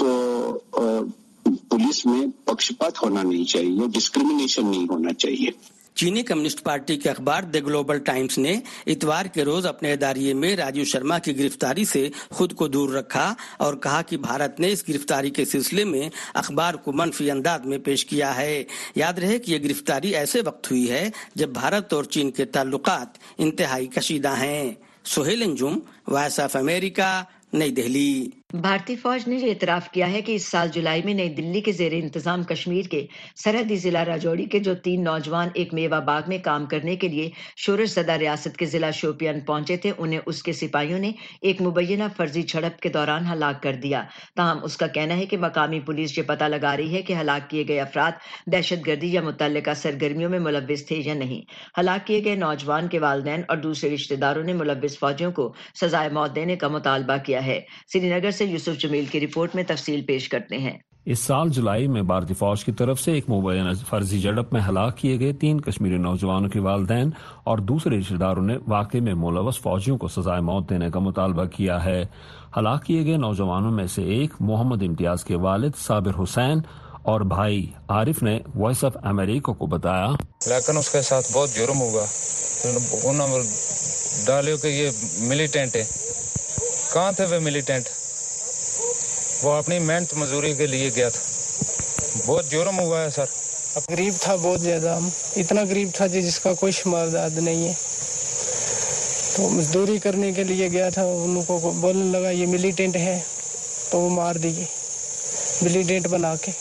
پولیس میں پکشپات ہونا نہیں چاہیے، ڈسکریمنیشن نہیں ہونا چاہیے۔ چینی کمیونسٹ پارٹی کے اخبار دی گلوبل ٹائمز نے اتوار کے روز اپنے اداریے میں راجیو شرما کی گرفتاری سے خود کو دور رکھا اور کہا کہ بھارت نے اس گرفتاری کے سلسلے میں اخبار کو منفی انداز میں پیش کیا ہے۔ یاد رہے کہ یہ گرفتاری ایسے وقت ہوئی ہے جب بھارت اور چین کے تعلقات انتہائی کشیدہ ہیں۔ Sohail Anjum, voice of America, Nai Delhi. بھارتی فوج نے یہ اعتراف کیا ہے کہ اس سال جولائی میں نئی دلی کے زیر انتظام کشمیر کے سرحدی ضلع راجوری کے جو تین نوجوان ایک میوہ باغ میں کام کرنے کے لیے شورش زدہ ریاست کے ضلع شوپیان پہنچے تھے، انہیں اس کے سپاہیوں نے ایک مبینہ فرضی جھڑپ کے دوران ہلاک کر دیا۔ تاہم اس کا کہنا ہے کہ مقامی پولیس یہ پتہ لگا رہی ہے کہ ہلاک کیے گئے افراد دہشت گردی یا متعلقہ سرگرمیوں میں ملوث تھے یا نہیں۔ ہلاک کیے گئے نوجوان کے والدین اور دوسرے رشتہ داروں نے ملوث فوجیوں کو سزائے موت دینے کا مطالبہ کیا ہے۔ سری نگر سے یوسف جمیل کی رپورٹ میں تفصیل پیش کرتے ہیں۔ اس سال جولائی میں بھارتی فوج کی طرف سے ایک مبینہ فرضی جھڑپ میں ہلاک کیے گئے تین کشمیری نوجوانوں کے والدین اور دوسرے رشتہ داروں نے واقعے میں ملوث فوجیوں کو سزائے موت دینے کا مطالبہ کیا ہے۔ ہلاک کیے گئے نوجوانوں میں سے ایک محمد امتیاز کے والد صابر حسین اور بھائی عارف نے وائس آف امریکہ کو بتایا، لیکن اس کے ساتھ بہت جرم ہوگا، انہوں نے ڈالے کہ یہ ملیٹنٹ ہے۔ کہاں تھے وہ ملیٹنٹ؟ وہ اپنی محنت مزدوری کے لیے گیا تھا۔ بہت جرم ہوا ہے سر۔ غریب تھا بہت زیادہ، اتنا غریب تھا جس کا کوئی شمار نہیں ہے، تو مزدوری کرنے کے لیے گیا تھا۔ ان کو بولنے لگا یہ ملیٹنٹ ہے، تو وہ مار دیے ملیٹنٹ بنا کے۔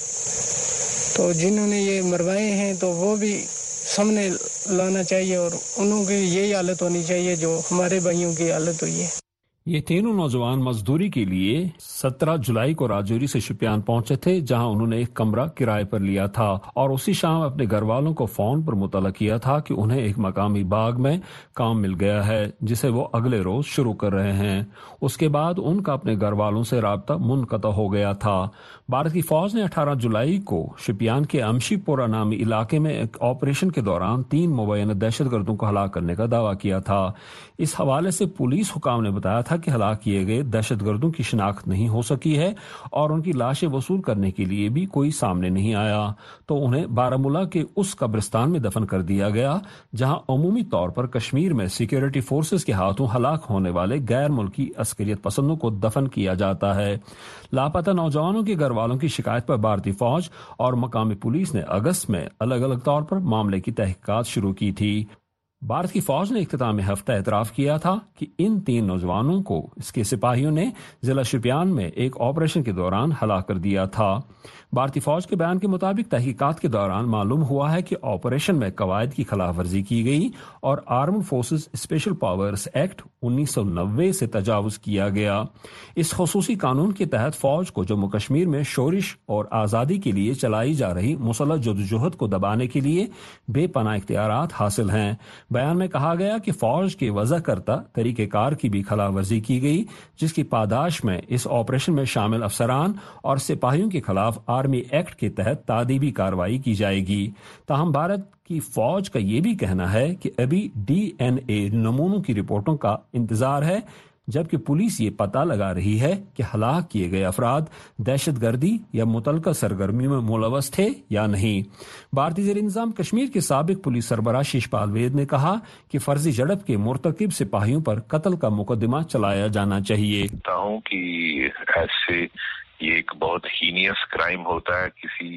تو جنہوں نے یہ مروائے ہیں تو وہ بھی سامنے لانا چاہیے اور انہوں کی یہی حالت ہونی چاہیے جو ہمارے بھائیوں کی حالت ہوئی ہے۔ یہ تینوں نوجوان مزدوری کے لیے سترہ جولائی کو راجوری سے شوپیان پہنچے تھے، جہاں انہوں نے ایک کمرہ کرائے پر لیا تھا اور اسی شام اپنے گھر والوں کو فون پر مطلع کیا تھا کہ انہیں ایک مقامی باغ میں کام مل گیا ہے جسے وہ اگلے روز شروع کر رہے ہیں۔ اس کے بعد ان کا اپنے گھر والوں سے رابطہ منقطع ہو گیا تھا۔ بھارت کی فوج نے اٹھارہ جولائی کو شوپیان کے امشی پورہ نامی علاقے میں ایک آپریشن کے دوران تین مبینہ دہشت گردوں کو ہلاک کرنے کا دعویٰ کیا تھا۔ اس حوالے سے پولیس حکام نے بتایا تھا کہ ہلاک کیے گئے دہشت گردوں کی شناخت نہیں ہو سکی ہے اور ان کی لاشیں وصول کرنے کے لیے بھی کوئی سامنے نہیں آیا، تو انہیں بارہمولہ کے اس قبرستان میں دفن کر دیا گیا جہاں عمومی طور پر کشمیر میں سیکیورٹی فورسز کے ہاتھوں ہلاک ہونے والے غیر ملکی عسکریت پسندوں کو دفن کیا جاتا ہے۔ لاپتہ نوجوانوں کے گھر والوں کی شکایت پر بھارتی فوج اور مقامی پولیس نے اگست میں الگ الگ طور پر معاملے کی تحقیقات شروع کی تھی۔ بھارت کی فوج نے اختتامی ہفتہ اعتراف کیا تھا کہ ان تین نوجوانوں کو اس کے سپاہیوں نے ضلع شوپیان میں ایک آپریشن کے دوران ہلاک کر دیا تھا۔ بھارتی فوج کے بیان کے مطابق تحقیقات کے دوران معلوم ہوا ہے کہ آپریشن میں قواعد کی خلاف ورزی کی گئی اور armed forces special powers act انیس سو نوے سے تجاوز کیا گیا۔ اس خصوصی قانون کے تحت فوج کو جموں کشمیر میں شورش اور آزادی کے لیے چلائی جا رہی مسلح جدوجہد کو دبانے کے لیے بے پناہ اختیارات حاصل ہیں۔ بیان میں کہا گیا کہ فوج کے وضع کردہ طریقہ کار کی بھی خلاف ورزی کی گئی، جس کی پاداش میں اس آپریشن میں شامل افسران اور سپاہیوں کے خلاف آرمی ایکٹ کے تحت تادیبی کارروائی کی جائے گی۔ تاہم بھارت کی فوج کا یہ بھی کہنا ہے کہ ابھی ڈی این اے نمونوں کی رپورٹوں کا انتظار ہے، جبکہ پولیس یہ پتہ لگا رہی ہے کہ ہلاک کیے گئے افراد دہشت گردی یا متعلقہ سرگرمیوں میں ملوث تھے یا نہیں۔ بھارتی زیر انتظام کشمیر کے سابق پولیس سربراہ شیش پال وید نے کہا کہ فرضی جھڑپ کے مرتکب سپاہیوں پر قتل کا مقدمہ چلایا جانا چاہیے۔ ہوں کہ ایسے یہ ایک بہت ہینیس کرائم ہوتا ہے، کسی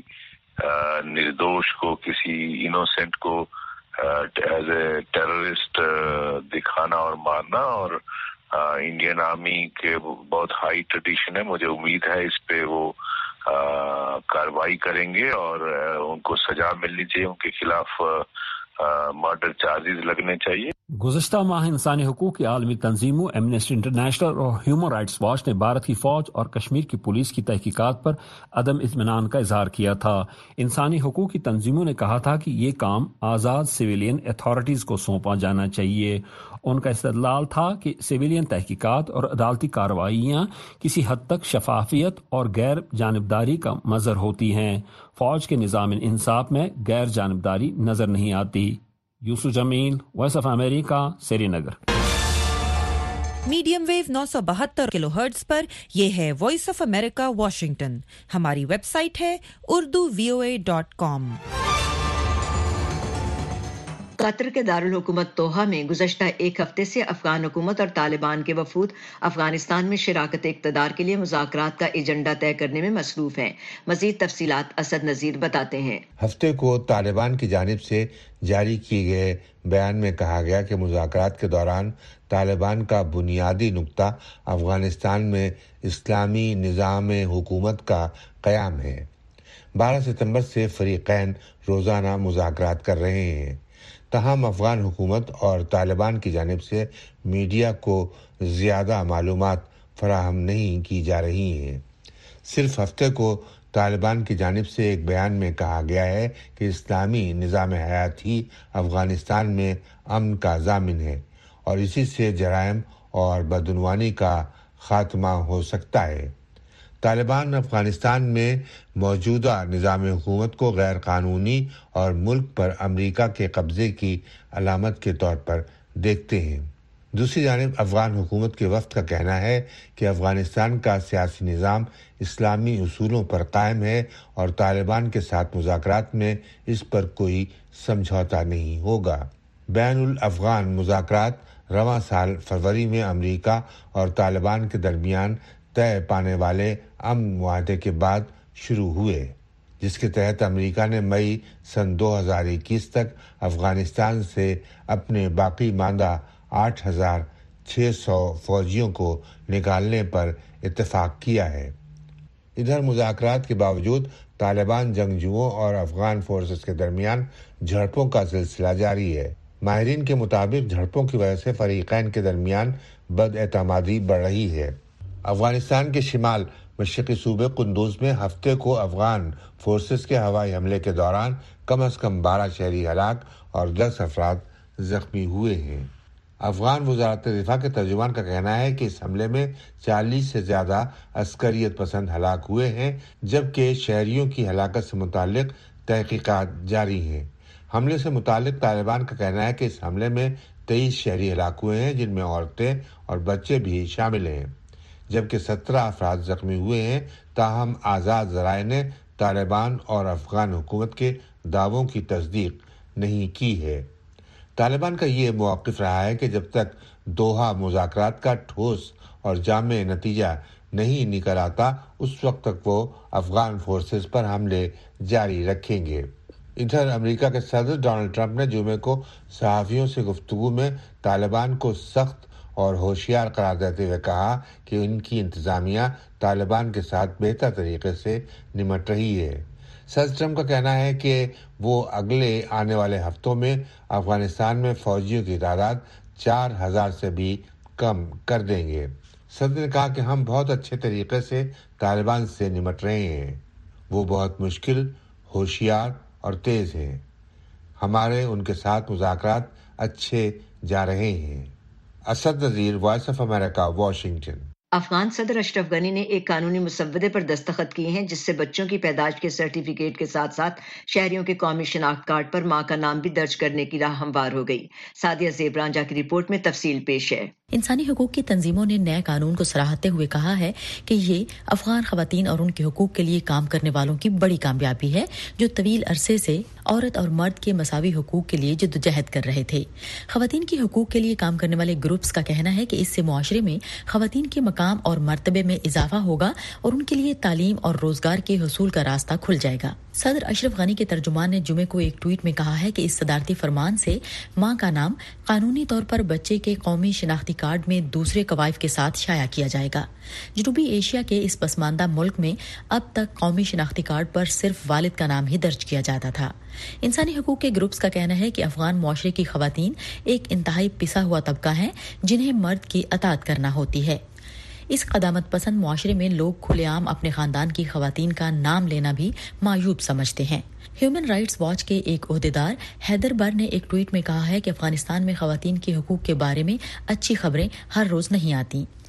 نردوش کو، کسی انوسینٹ کو ایز اے ٹیررسٹ دکھانا اور مارنا، اور انڈین آرمی کے بہت ہائی ٹریڈیشن ہے۔ مجھے امید ہے اس پہ وہ کارروائی کریں گے اور ان کو سزا ملنی چاہیے، ان کے خلاف مرڈر چارجز لگنے چاہیے۔ گزشتہ ماہ انسانی حقوق کی عالمی تنظیموں ایمنسٹی انٹرنیشنل اور ہیومن رائٹس واچ نے بھارت کی فوج اور کشمیر کی پولیس کی تحقیقات پر عدم اطمینان کا اظہار کیا تھا۔ انسانی حقوق کی تنظیموں نے کہا تھا کہ یہ کام آزاد سویلین اتھارٹیز کو سونپا جانا چاہیے۔ ان کا استدلال تھا کہ سویلین تحقیقات اور عدالتی کارروائیاں کسی حد تک شفافیت اور غیر جانبداری کا مظہر ہوتی ہیں۔ فوج کے نظام انصاف میں غیر جانبداری نظر نہیں آتی۔ Yusuf Jamil, voice of America, Srinagar. Medium wave नौ सौ बहत्तर किलोहर्ट्ज पर यह है वॉइस ऑफ अमेरिका वाशिंगटन। हमारी वेबसाइट है Urdu V O A dot com. Qatar के दारुल हुकूमत दोहा में गुज़श्ता एक हफ्ते से अफगान हुकूमत और तालिबान के वफूद अफगानिस्तान में शराकत इक़्तिदार के लिए मुज़ाकरात का एजेंडा तय करने में मसरूफ़ हैं। मज़ीद तफसीलात असद नज़ीर बताते हैं। हफ्ते को तालिबान की जानिब से जारी किए गए बयान में कहा गया कि मुज़ाकरात के दौरान तालिबान का बुनियादी नुक्ता अफगानिस्तान में इस्लामी निज़ाम हुकूमत का क़याम है। बारह सितंबर से फ़रीक़ैन रोज़ाना मुज़ाकरात कर रहे हैं। तहम अफगान हुकूमत और तालिबान की जानिब से मीडिया को ज़्यादा मालूमात फराहम नहीं की जा रही हैं। सिर्फ हफ्ते को तालिबान की जानिब से एक बयान में कहा गया है कि इस्लामी निज़ाम हयात ही अफगानिस्तान में अमन का ज़ामिन है और इसी से जराइम और बदउनवानी का ख़ात्मा हो सकता है। तालिबान अफगानिस्तान में मौजूदा निज़ाम हुकूमत को गैर कानूनी और मुल्क पर अमरीका के कब्ज़े की अलामत के तौर पर देखते हैं। दूसरी जानिब अफगान हुकूमत के वफ़द का कहना है कि अफगानिस्तान का सियासी निज़ाम इस्लामी उसूलों पर कायम है और तालिबान के साथ मुज़ाकरात में इस पर कोई समझौता नहीं होगा। बैनुल अफ़गान मुज़ाकरात रवां साल फरवरी में अमरीका और तालिबान के दरमियान तय पाने वाले अमन मुआहदे के बाद शुरू हुए, जिसके तहत अमेरिका ने मई सन दो हज़ार इक्कीस तक अफगानिस्तान से अपने बाकी मांदा आठ हज़ार छह सौ फौजियों को निकालने पर इत्तेफाक किया है। इधर मुज़ाकरात के बावजूद तालिबान जंगजुओं और अफगान फोर्सेस के दरमियान झड़पों का सिलसिला जारी है। माहिरीन के मुताबिक झड़पों की वजह से फरीक़ैन के दरमियान बदएतमादी बढ़ रही है। अफगानिस्तान के शिमाल मशरक़ी सूबे कुंदूज में हफ्ते को अफगान फोर्सेस के हवाई हमले के दौरान कम अज़ कम बारह शहरी हलाक और दस अफराद जख्मी हुए हैं। अफगान वज़ारत दिफ़ा के तर्जुमान का कहना है कि इस हमले में चालीस से ज़्यादा अस्करियत पसंद हलाक हुए हैं, जबकि शहरियों की हलाकत से मुताल्लिक़ तहक़ीक़ात जारी हैं। हमले से मुताल्लिक़ तालिबान का कहना है कि इस हमले में तेईस शहरी हलाक हुए हैं, जिनमें औरतें और बच्चे भी शामिल हैं, जबकि सत्रह अफराद जख्मी हुए हैं। ताहम आज़ाद ज़राए ने तालिबान और अफगान हुकूमत के दावों की तस्दीक नहीं की है। तालिबान का ये मौक़िफ़ रहा है कि जब तक दोहा मुज़ाकरात का ठोस और जामे नतीजा नहीं निकल आता, उस वक्त तक वो अफगान फोर्सेस पर हमले जारी रखेंगे। इधर अमेरिका के सदर डोनाल्ड ट्रंप ने जुमे को सहाफ़ियों से गुफ्तगू में तालिबान को सख्त और होशियार करार देते हुए कहा कि उनकी इंतज़ामिया तालिबान के साथ बेहतर तरीके से निमट रही है। सदर ट्रंप का कहना है कि वो अगले आने वाले हफ्तों में अफगानिस्तान में फौजियों की तादाद चार हजार से भी कम कर देंगे। सदर ने कहा कि हम बहुत अच्छे तरीके से तालिबान से निमट रहे हैं। वो बहुत मुश्किल, होशियार और तेज़ हैं। हमारे उनके साथ मुज़ाकरात अच्छे जा रहे हैं। Asad Nazir, voice of America, Washington. Afghan सदर अशरफ गनी ने एक कानूनी मुसव्वदे पर दस्तखत किए हैं, जिससे बच्चों की पैदाइश के सर्टिफिकेट के साथ साथ शहरियों के कौमी शनाख्त कार्ड पर माँ का नाम भी दर्ज करने की राह हमवार हो गई। सादिया ज़ेबरांजा की रिपोर्ट में तफसील पेश है। इंसानी हकूक की तंजीमों ने नए कानून को सराहते हुए कहा है कि ये अफगान खवातीन और उनके हकूक के लिए काम करने वालों की बड़ी कामयाबी है, जो तवील अरसे से औरत और मर्द के मसावी हकूक के लिए जद्दोजहद कर रहे थे। खवातीन के हकूक के लिए काम करने वाले ग्रुप्स का कहना है कि इससे मुआशरे में खवातीन के मकाम और मर्तबे में इजाफा होगा और उनके लिए तालीम और रोजगार के हसूल का रास्ता खुल जाएगा। सदर अशरफ गनी के तर्जुमान ने जुमे को एक ट्वीट में कहा है कि इस सदारती फरमान से मां का नाम कानूनी तौर पर बच्चे के कौमी शनाख्ती कार्ड में दूसरे कवायद के साथ शाया किया जाएगा। जनूबी एशिया के इस पसमानदा मुल्क में अब तक कौमी शनाख्ती कार्ड पर सिर्फ वालिद का नाम ही दर्ज किया जाता था। इंसानी हकूक के ग्रुप्स का कहना है कि अफगान मुआशरे की खवातीन एक इंतहाई पिसा हुआ तबका है, जिन्हें मर्द की अताअत करना होती है। इस कदामत पसंद मुआशरे में लोग खुलेआम अपने खानदान की खवातीन का नाम लेना भी मायूब समझते हैं। ह्यूमन राइट्स वॉच के एक ओहदेदार हैदर बर ने एक ट्वीट में कहा है कि अफगानिस्तान में खवातीन के हकूक के बारे में अच्छी खबरें हर रोज नहीं आती।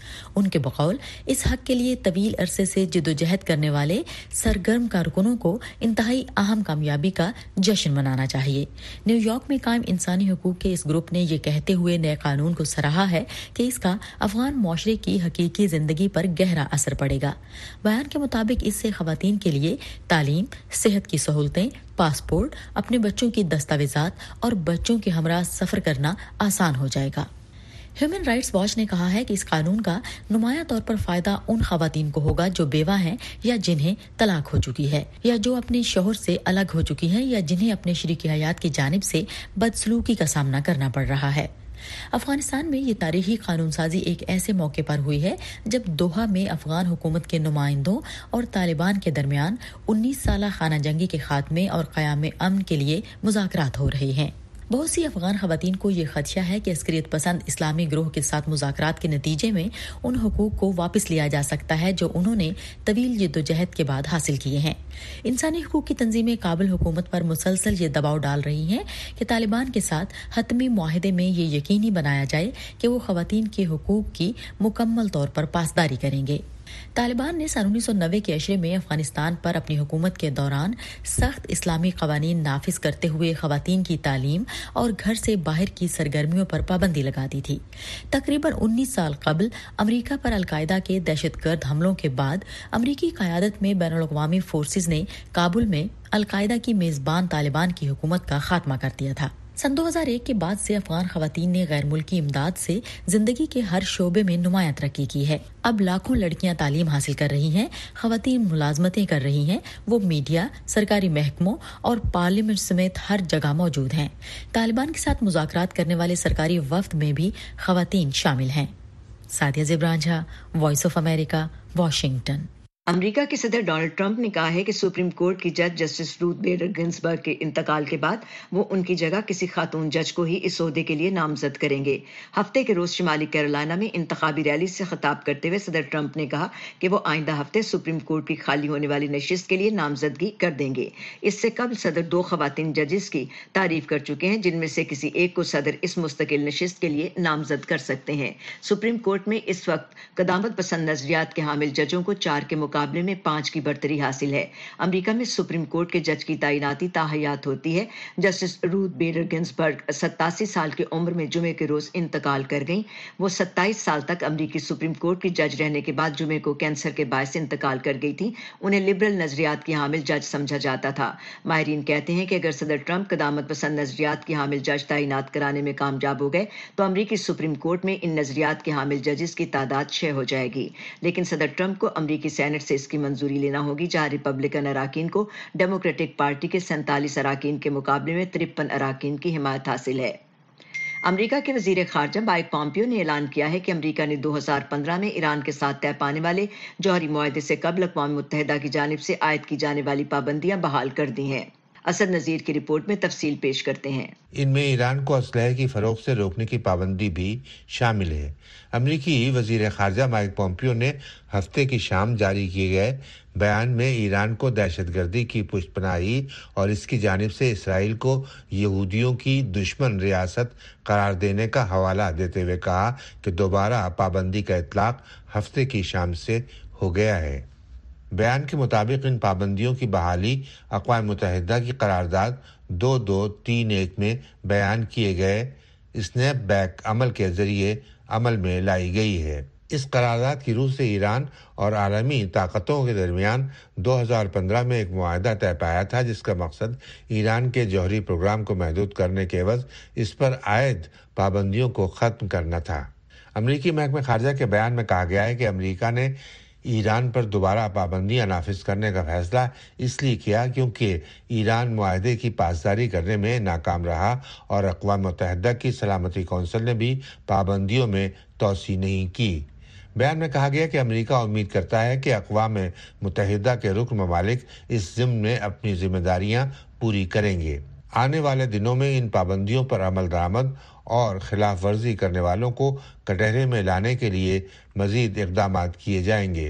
उनके बकौल इस हक के लिए तवील अरसे से जिद्दोजहद करने वाले सरगर्म कारकुनों को इंतहाई अहम कामयाबी का जश्न मनाना चाहिए। न्यूयॉर्क में कायम इंसानी हुकूक के इस ग्रुप ने ये कहते हुए नए कानून को सराहा है कि इसका अफगान मुआशरे की हकीकी जिंदगी पर गहरा असर पड़ेगा। बयान के मुताबिक इससे खवातीन के लिए तालीम, सेहत की सहूलतें, पासपोर्ट, अपने बच्चों की दस्तावेजात और बच्चों के हमरा सफर करना आसान हो जाएगा। ह्यूमन राइट्स वॉच ने कहा है कि इस कानून का नुमायां तौर पर फायदा उन खवातीन को होगा जो बेवा हैं या जिन्हें तलाक हो चुकी है, या जो अपने शौहर से अलग हो चुकी हैं, या जिन्हें अपने शरीक हयात की जानिब से बदसलूकी का सामना करना पड़ रहा है। अफगानिस्तान में ये तारीखी कानून साजी एक ऐसे मौके पर हुई है जब दोहा में अफगान हुकूमत के नुमाइंदों और तालिबान के दरमियान उन्नीस साला खाना जंगी के खात्मे और क़याम अमन के लिए मुज़ाकरात हो रहे हैं। बहुत सी अफगान खवातीन को ये खदशा है कि अस्करियत पसंद इस्लामी ग्रोह के साथ मुज़ाकरात के नतीजे में उन हुकूक को वापस लिया जा सकता है जो उन्होंने तवील जिद्दोजहद के बाद हासिल किए हैं। इंसानी हुकूक की तंजीमें काबुल हुकूमत पर मुसलसल ये दबाव डाल रही हैं कि तालिबान के साथ हतमी मुआहदे में ये यकीनी बनाया जाए कि वो खवातीन के हुकूक की मुकम्मल तौर पर पासदारी करेंगे। तालिबान ने सन उन्नीस सौ नब्बे के अशरे में अफगानिस्तान पर अपनी हुकूमत के दौरान सख्त इस्लामी कवानीन नाफिज करते हुए खवातीन की तालीम और घर से बाहर की सरगर्मियों पर पाबंदी लगा दी थी। तकरीबन उन्नीस साल कबल अमरीका पर अलकायदा के दहशतगर्द हमलों के बाद अमरीकी क़यादत में बैनुल-अक़वामी फोर्सेस ने काबुल में अलकायदा की मेज़बान तालिबान की हुकूमत का खात्मा कर दिया था। सन दो हज़ार एक के बाद से अफगान खवातीन ने गैर मुल्की इमदाद से जिंदगी के हर शोबे में नुमायां तरक्की की है। अब लाखों लड़कियां तालीम हासिल कर रही हैं, खवातीन मुलाजमतें कर रही हैं, वो मीडिया, सरकारी महकमों और पार्लियामेंट समेत हर जगह मौजूद हैं। तालिबान के साथ मुज़ाकरात करने वाले सरकारी वफ्द में भी खवातीन शामिल हैं। Sadia Zibran Jha, voice of America, Washington. America के सदर डोनाल्ड ट्रंप ने कहा है कि सुप्रीम कोर्ट की जज जस्टिस रूथ बेडर गिन्सबर्ग के इंतकाल के बाद वो उनकी जगह किसी खातून जज को ही इस ओहदे के लिए नामजद करेंगे। हफ्ते के रोज शिमाली कैरोलिना में इंतखाबी रैली से खिताब करते हुए सदर ट्रंप ने कहा कि वो आइंदा हफ्ते सुप्रीम कोर्ट की खाली होने वाली नशिस्त के लिए नामजदगी कर देंगे। इससे कबल सदर दो खवातीन जजेस की तारीफ कर चुके हैं, जिनमें से किसी एक को सदर इस मुस्तकिल नशिस्त के लिए नामजद कर सकते हैं। सुप्रीम कोर्ट में इस वक्त कदामत पसंद नजरियात के हामिल जजों को चार के मुकाबले में पांच की बरतरी हासिल है। अमेरिका में सुप्रीम कोर्ट के जज की तैनाती ताहयात होती है। जस्टिस रूथ बेडर गिन्सबर्ग सत्तासी साल की उम्र में जुमे के रोज इंतकाल कर गईं। वो सत्ताईस साल तक अमेरिकी सुप्रीम कोर्ट की जज रहने के बाद जुमे को कैंसर के बायस इंतकाल कर गई थी। उन्हें लिबरल नजरियात की हामिल जज समझा जाता था। माहिरीन कहते हैं कि अगर सदर ट्रंप कदामत पसंद नजरियात की हामिल जज तैनात कराने में कामयाब हो गए तो अमेरिकी सुप्रीम कोर्ट में इन नजरियात के हामिल जजेस की तादाद छह हो जाएगी। लेकिन सदर ट्रंप को अमेरिकी सेनेट से इसकी मंजूरी लेना होगी, जहां रिपब्लिकन अराकीन को डेमोक्रेटिक पार्टी के सैंतालीस अराकीन के मुकाबले में तिरपन अराकीन की हिमायत हासिल है। अमेरिका के वजीर खारजा माइक पॉम्पियो ने ऐलान किया है कि अमेरिका ने दो हज़ार पंद्रह में ईरान के साथ तय पाने वाले जौहरी मुआहदे से कबल अक़वाम मुत्तहिदा की जानिब से आयद की जाने वाली पाबंदियां बहाल कर दी हैं। असद नज़ीर की रिपोर्ट में तफसील पेश करते हैं। इनमें ईरान को असलहे की फरोख्त से रोकने की पाबंदी भी शामिल है। अमरीकी वजीर खारजा माइक पॉम्पियो ने हफ्ते की शाम जारी किए गए बयान में ईरान को दहशतगर्दी की पुष्टपनाही और इसकी जानिब से इसराइल को यहूदियों की दुश्मन रियासत करार देने का हवाला देते हुए कहा कि दोबारा पाबंदी का इतलाक हफ्ते की शाम से हो गया है। बयान के मुताबिक इन पाबंदियों की बहाली अक़वाम मुत्तहिदा की करारदाद दो दो तीन एक में बयान किए गए स्नैप बैक अमल के जरिए अमल में लाई गई है। इस करारदाद की रूह से ईरान और आलमी ताकतों के दरमियान दो हज़ार पंद्रह में एक मुआहदा तय पाया था, जिसका मकसद ईरान के जौहरी प्रोग्राम को महदूद करने के एवज इस पर आयद पाबंदियों को ख़त्म करना था। अमरीकी महकमे खारजा के बयान में कहा गया है कि अमरीका ने ईरान पर दोबारा पाबंदियां नाफिज करने का फैसला इसलिए किया क्योंकि ईरान मुआहदे की पासदारी करने में नाकाम रहा और अक़वाम मुत्तहिदा की सलामती कौंसिल ने भी पाबंदियों में तोसी नहीं की। बयान में कहा गया कि अमेरिका उम्मीद करता है कि अक़वाम मुत्तहिदा के रुकन ममालिक इस ज़िम्न में अपनी जिम्मेदारियां पूरी करेंगे। आने वाले दिनों में इन पाबंदियों पर अमल दरामद और खिलाफ वर्जी करने वालों को कटहरे में लाने के लिए मजीद इक़दाम किए जाएंगे।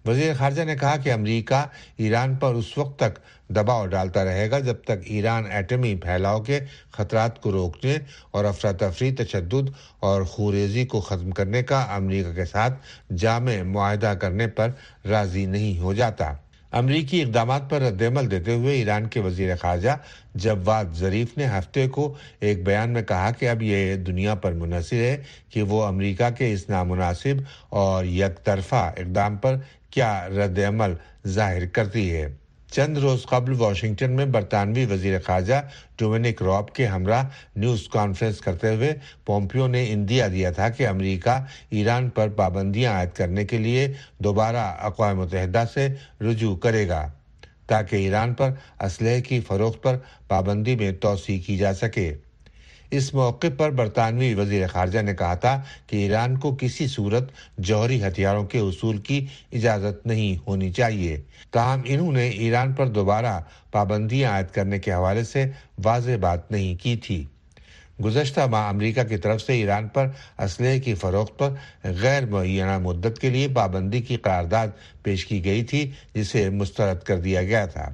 وزیر خارجہ نے کہا کہ امریکہ ایران پر اس وقت تک دباؤ ڈالتا رہے گا جب تک ایران ایٹمی پھیلاؤ کے خطرات کو روکنے اور افراتفری، تشدد اور خوریزی کو ختم کرنے کا امریکہ کے ساتھ جامع معاہدہ کرنے پر راضی نہیں ہو جاتا۔ امریکی اقدامات پر رد عمل دیتے ہوئے ایران کے وزیر خارجہ جواد ظریف نے ہفتے کو ایک بیان میں کہا کہ اب یہ دنیا پر منحصر ہے کہ وہ امریکہ کے اس نامناسب اور یک طرفہ اقدام پر کیا رد عمل ظاہر کرتی ہے۔ چند روز قبل واشنگٹن میں برطانوی وزیر خارجہ ڈومینک راب کے ہمراہ نیوز کانفرنس کرتے ہوئے پومپیو نے اندیا دیا تھا کہ امریکہ ایران پر پابندیاں عائد کرنے کے لیے دوبارہ اقوام متحدہ سے رجوع کرے گا تاکہ ایران پر اسلحے کی فروخت پر پابندی میں توسیع کی جا سکے۔ اس موقع پر برطانوی وزیر خارجہ نے کہا تھا کہ ایران کو کسی صورت جوہری ہتھیاروں کے حصول کی اجازت نہیں ہونی چاہیے۔ تاہم انہوں نے ایران پر دوبارہ پابندیاں عائد کرنے کے حوالے سے واضح بات نہیں کی تھی۔ گزشتہ ماہ امریکہ کی طرف سے ایران پر اسلحے کی فروخت پر غیر معینہ مدت کے لیے پابندی کی قرارداد پیش کی گئی تھی جسے مسترد کر دیا گیا تھا۔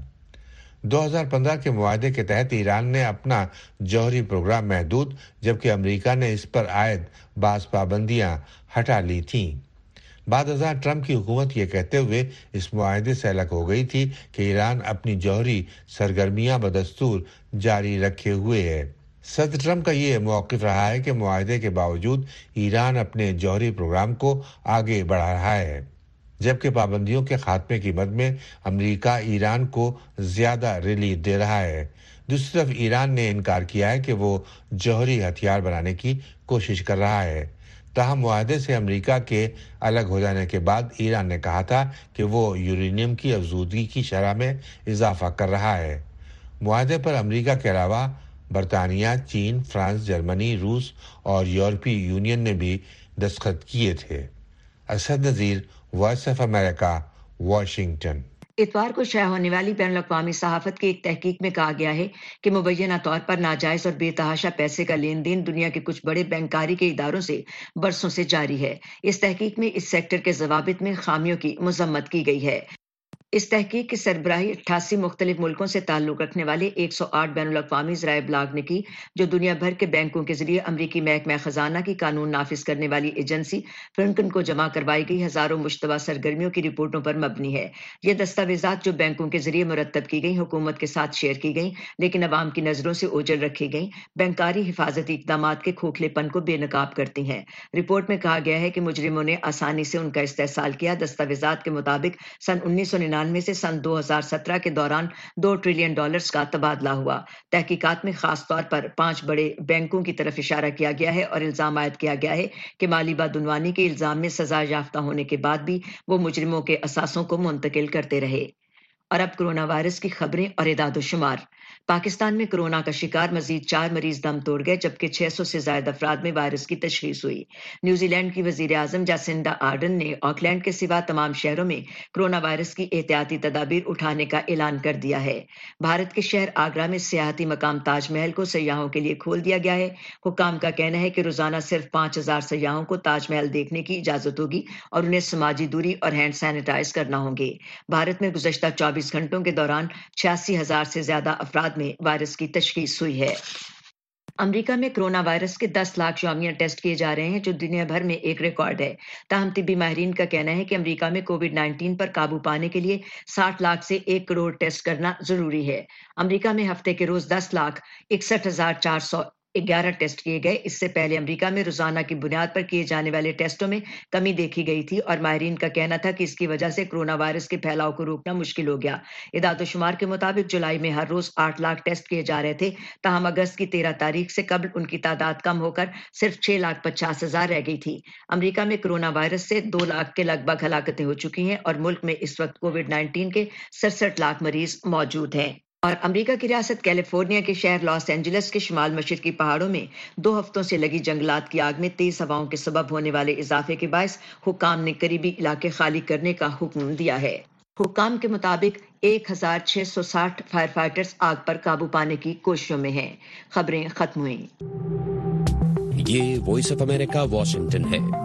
دو ہزار پندرہ کے معاہدے کے تحت ایران نے اپنا جوہری پروگرام محدود جبکہ امریکہ نے اس پر عائد بعض پابندیاں ہٹا لی تھیں۔ بعد ازاں ٹرمپ کی حکومت یہ کہتے ہوئے اس معاہدے سے الگ ہو گئی تھی کہ ایران اپنی جوہری سرگرمیاں بدستور جاری رکھے ہوئے ہے۔ صدر ٹرمپ کا یہ موقف رہا ہے کہ معاہدے کے باوجود ایران اپنے جوہری پروگرام کو آگے بڑھا رہا ہے، جبکہ پابندیوں کے خاتمے کی مد میں امریکہ ایران کو زیادہ ریلیف دے رہا ہے۔ دوسری طرف ایران نے انکار کیا ہے کہ وہ جوہری ہتھیار بنانے کی کوشش کر رہا ہے۔ تاہم معاہدے سے امریکہ کے الگ ہو جانے کے بعد ایران نے کہا تھا کہ وہ یورینیم کی افزودگی کی شرح میں اضافہ کر رہا ہے۔ معاہدے پر امریکہ کے علاوہ برطانیہ، چین، فرانس، جرمنی، روس اور یورپی یونین نے بھی دستخط کیے تھے۔ Asad Nazir, voice of America, Washington. اتوار کو شائع ہونے والی بین الاقوامی صحافت کی ایک تحقیق میں کہا گیا ہے کہ مبینہ طور پر ناجائز اور بے تحاشا پیسے کا لین دین دنیا کے کچھ بڑے بینکاری کے اداروں سے برسوں سے جاری ہے۔ اس تحقیق میں اس سیکٹر کے ضوابط میں خامیوں کی مذمت کی گئی ہے۔ اس تحقیق کی سربراہی اٹھاسی مختلف ملکوں سے تعلق رکھنے والے ایک سو آٹھ بین الاقوامی ذرائع ابلاغ نے کی، جو دنیا بھر کے بینکوں کے ذریعے امریکی محکمہ خزانہ کی قانون نافذ کرنے والی ایجنسی فرنکن کو جمع کروائی گئی ہزاروں مشتبہ سرگرمیوں کی رپورٹوں پر مبنی ہے۔ یہ دستاویزات جو بینکوں کے ذریعے مرتب کی گئیں، حکومت کے ساتھ شیئر کی گئیں لیکن عوام کی نظروں سے اوجھل رکھی گئیں، بینکاری حفاظتی اقدامات کے کھوکھلے پن کو بے نقاب کرتی ہیں۔ رپورٹ میں کہا گیا ہے کہ مجرموں نے آسانی سے ان کا استحصال کیا۔ دستاویزات کے مطابق سن انیس سو ننانوے سے سن دو ہزار سترہ کے دوران دو ٹریلین ڈالرز کا تبادلہ ہوا۔ تحقیقات میں خاص طور پر پانچ بڑے بینکوں کی طرف اشارہ کیا گیا ہے اور الزام عائد کیا گیا ہے کہ مالی بدعنوانی کے الزام میں سزا یافتہ ہونے کے بعد بھی وہ مجرموں کے اثاثوں کو منتقل کرتے رہے۔ اور اب کورونا وائرس کی خبریں اور اعداد و شمار۔ پاکستان میں کورونا کا شکار مزید چار مریض دم توڑ گئے جبکہ چھ سو سے زائد افراد میں وائرس کی تشخیص ہوئی۔ نیوزی لینڈ کی وزیر اعظم جاسنڈا آرڈن نے آکلینڈ کے سوا تمام شہروں میں کورونا وائرس کی احتیاطی تدابیر اٹھانے کا اعلان کر دیا ہے۔ بھارت کے شہر آگرہ میں سیاحتی مقام تاج محل کو سیاحوں کے لیے کھول دیا گیا ہے۔ حکام کا کہنا ہے کہ روزانہ صرف پانچ ہزار سیاحوں کو تاج محل دیکھنے کی اجازت ہوگی اور انہیں سماجی دوری اور ہینڈ سینیٹائز کرنا ہوں گے۔ بھارت میں گزشتہ چوبیس گھنٹوں کے دوران چھیاسی ہزار سے زیادہ افراد میں وائرس کی تشخیص ہوئی ہے۔ امریکہ میں کرونا وائرس کے دس لاکھ یومیہ ٹیسٹ کیے جا رہے ہیں جو دنیا بھر میں ایک ریکارڈ ہے۔ تاہم طبی ماہرین کا کہنا ہے کہ امریکہ میں کووڈ نائنٹین پر قابو پانے کے لیے ساٹھ لاکھ سے ایک کروڑ ٹیسٹ کرنا ضروری ہے۔ امریکہ میں ہفتے کے روز دس لاکھ اکسٹھ ہزار چار سو گیارہ ٹیسٹ کیے گئے۔ اس سے پہلے امریکہ میں روزانہ کی بنیاد پر کیے جانے والے ٹیسٹوں میں کمی دیکھی گئی تھی اور ماہرین کا کہنا تھا کہ اس کی وجہ سے کورونا وائرس کے پھیلاؤ کو روکنا مشکل ہو گیا۔ اعداد و شمار کے مطابق جولائی میں ہر روز آٹھ لاکھ ٹیسٹ کیے جا رہے تھے، تاہم اگست کی تیرہ تاریخ سے قبل ان کی تعداد کم ہو کر صرف چھ لاکھ پچاس ہزار رہ گئی تھی۔ امریکہ میں کورونا وائرس سے دو لاکھ کے لگ بھگ ہلاکتیں ہو چکی ہیں اور ملک میں اس وقت کووڈ نائنٹین کے سڑسٹھ لاکھ مریض موجود ہیں۔ اور امریکہ کی ریاست کیلیفورنیا کے شہر لاس اینجلس کے شمال مشرقی پہاڑوں میں دو ہفتوں سے لگی جنگلات کی آگ میں تیز ہواؤں کے سبب ہونے والے اضافے کے باعث حکام نے قریبی علاقے خالی کرنے کا حکم دیا ہے۔ حکام کے مطابق ایک ہزار چھ سو ساٹھ فائر فائٹرز آگ پر قابو پانے کی کوششوں میں ہیں۔ خبریں ختم ہوئیں۔ یہ وائس آف امریکہ واشنگٹن ہے۔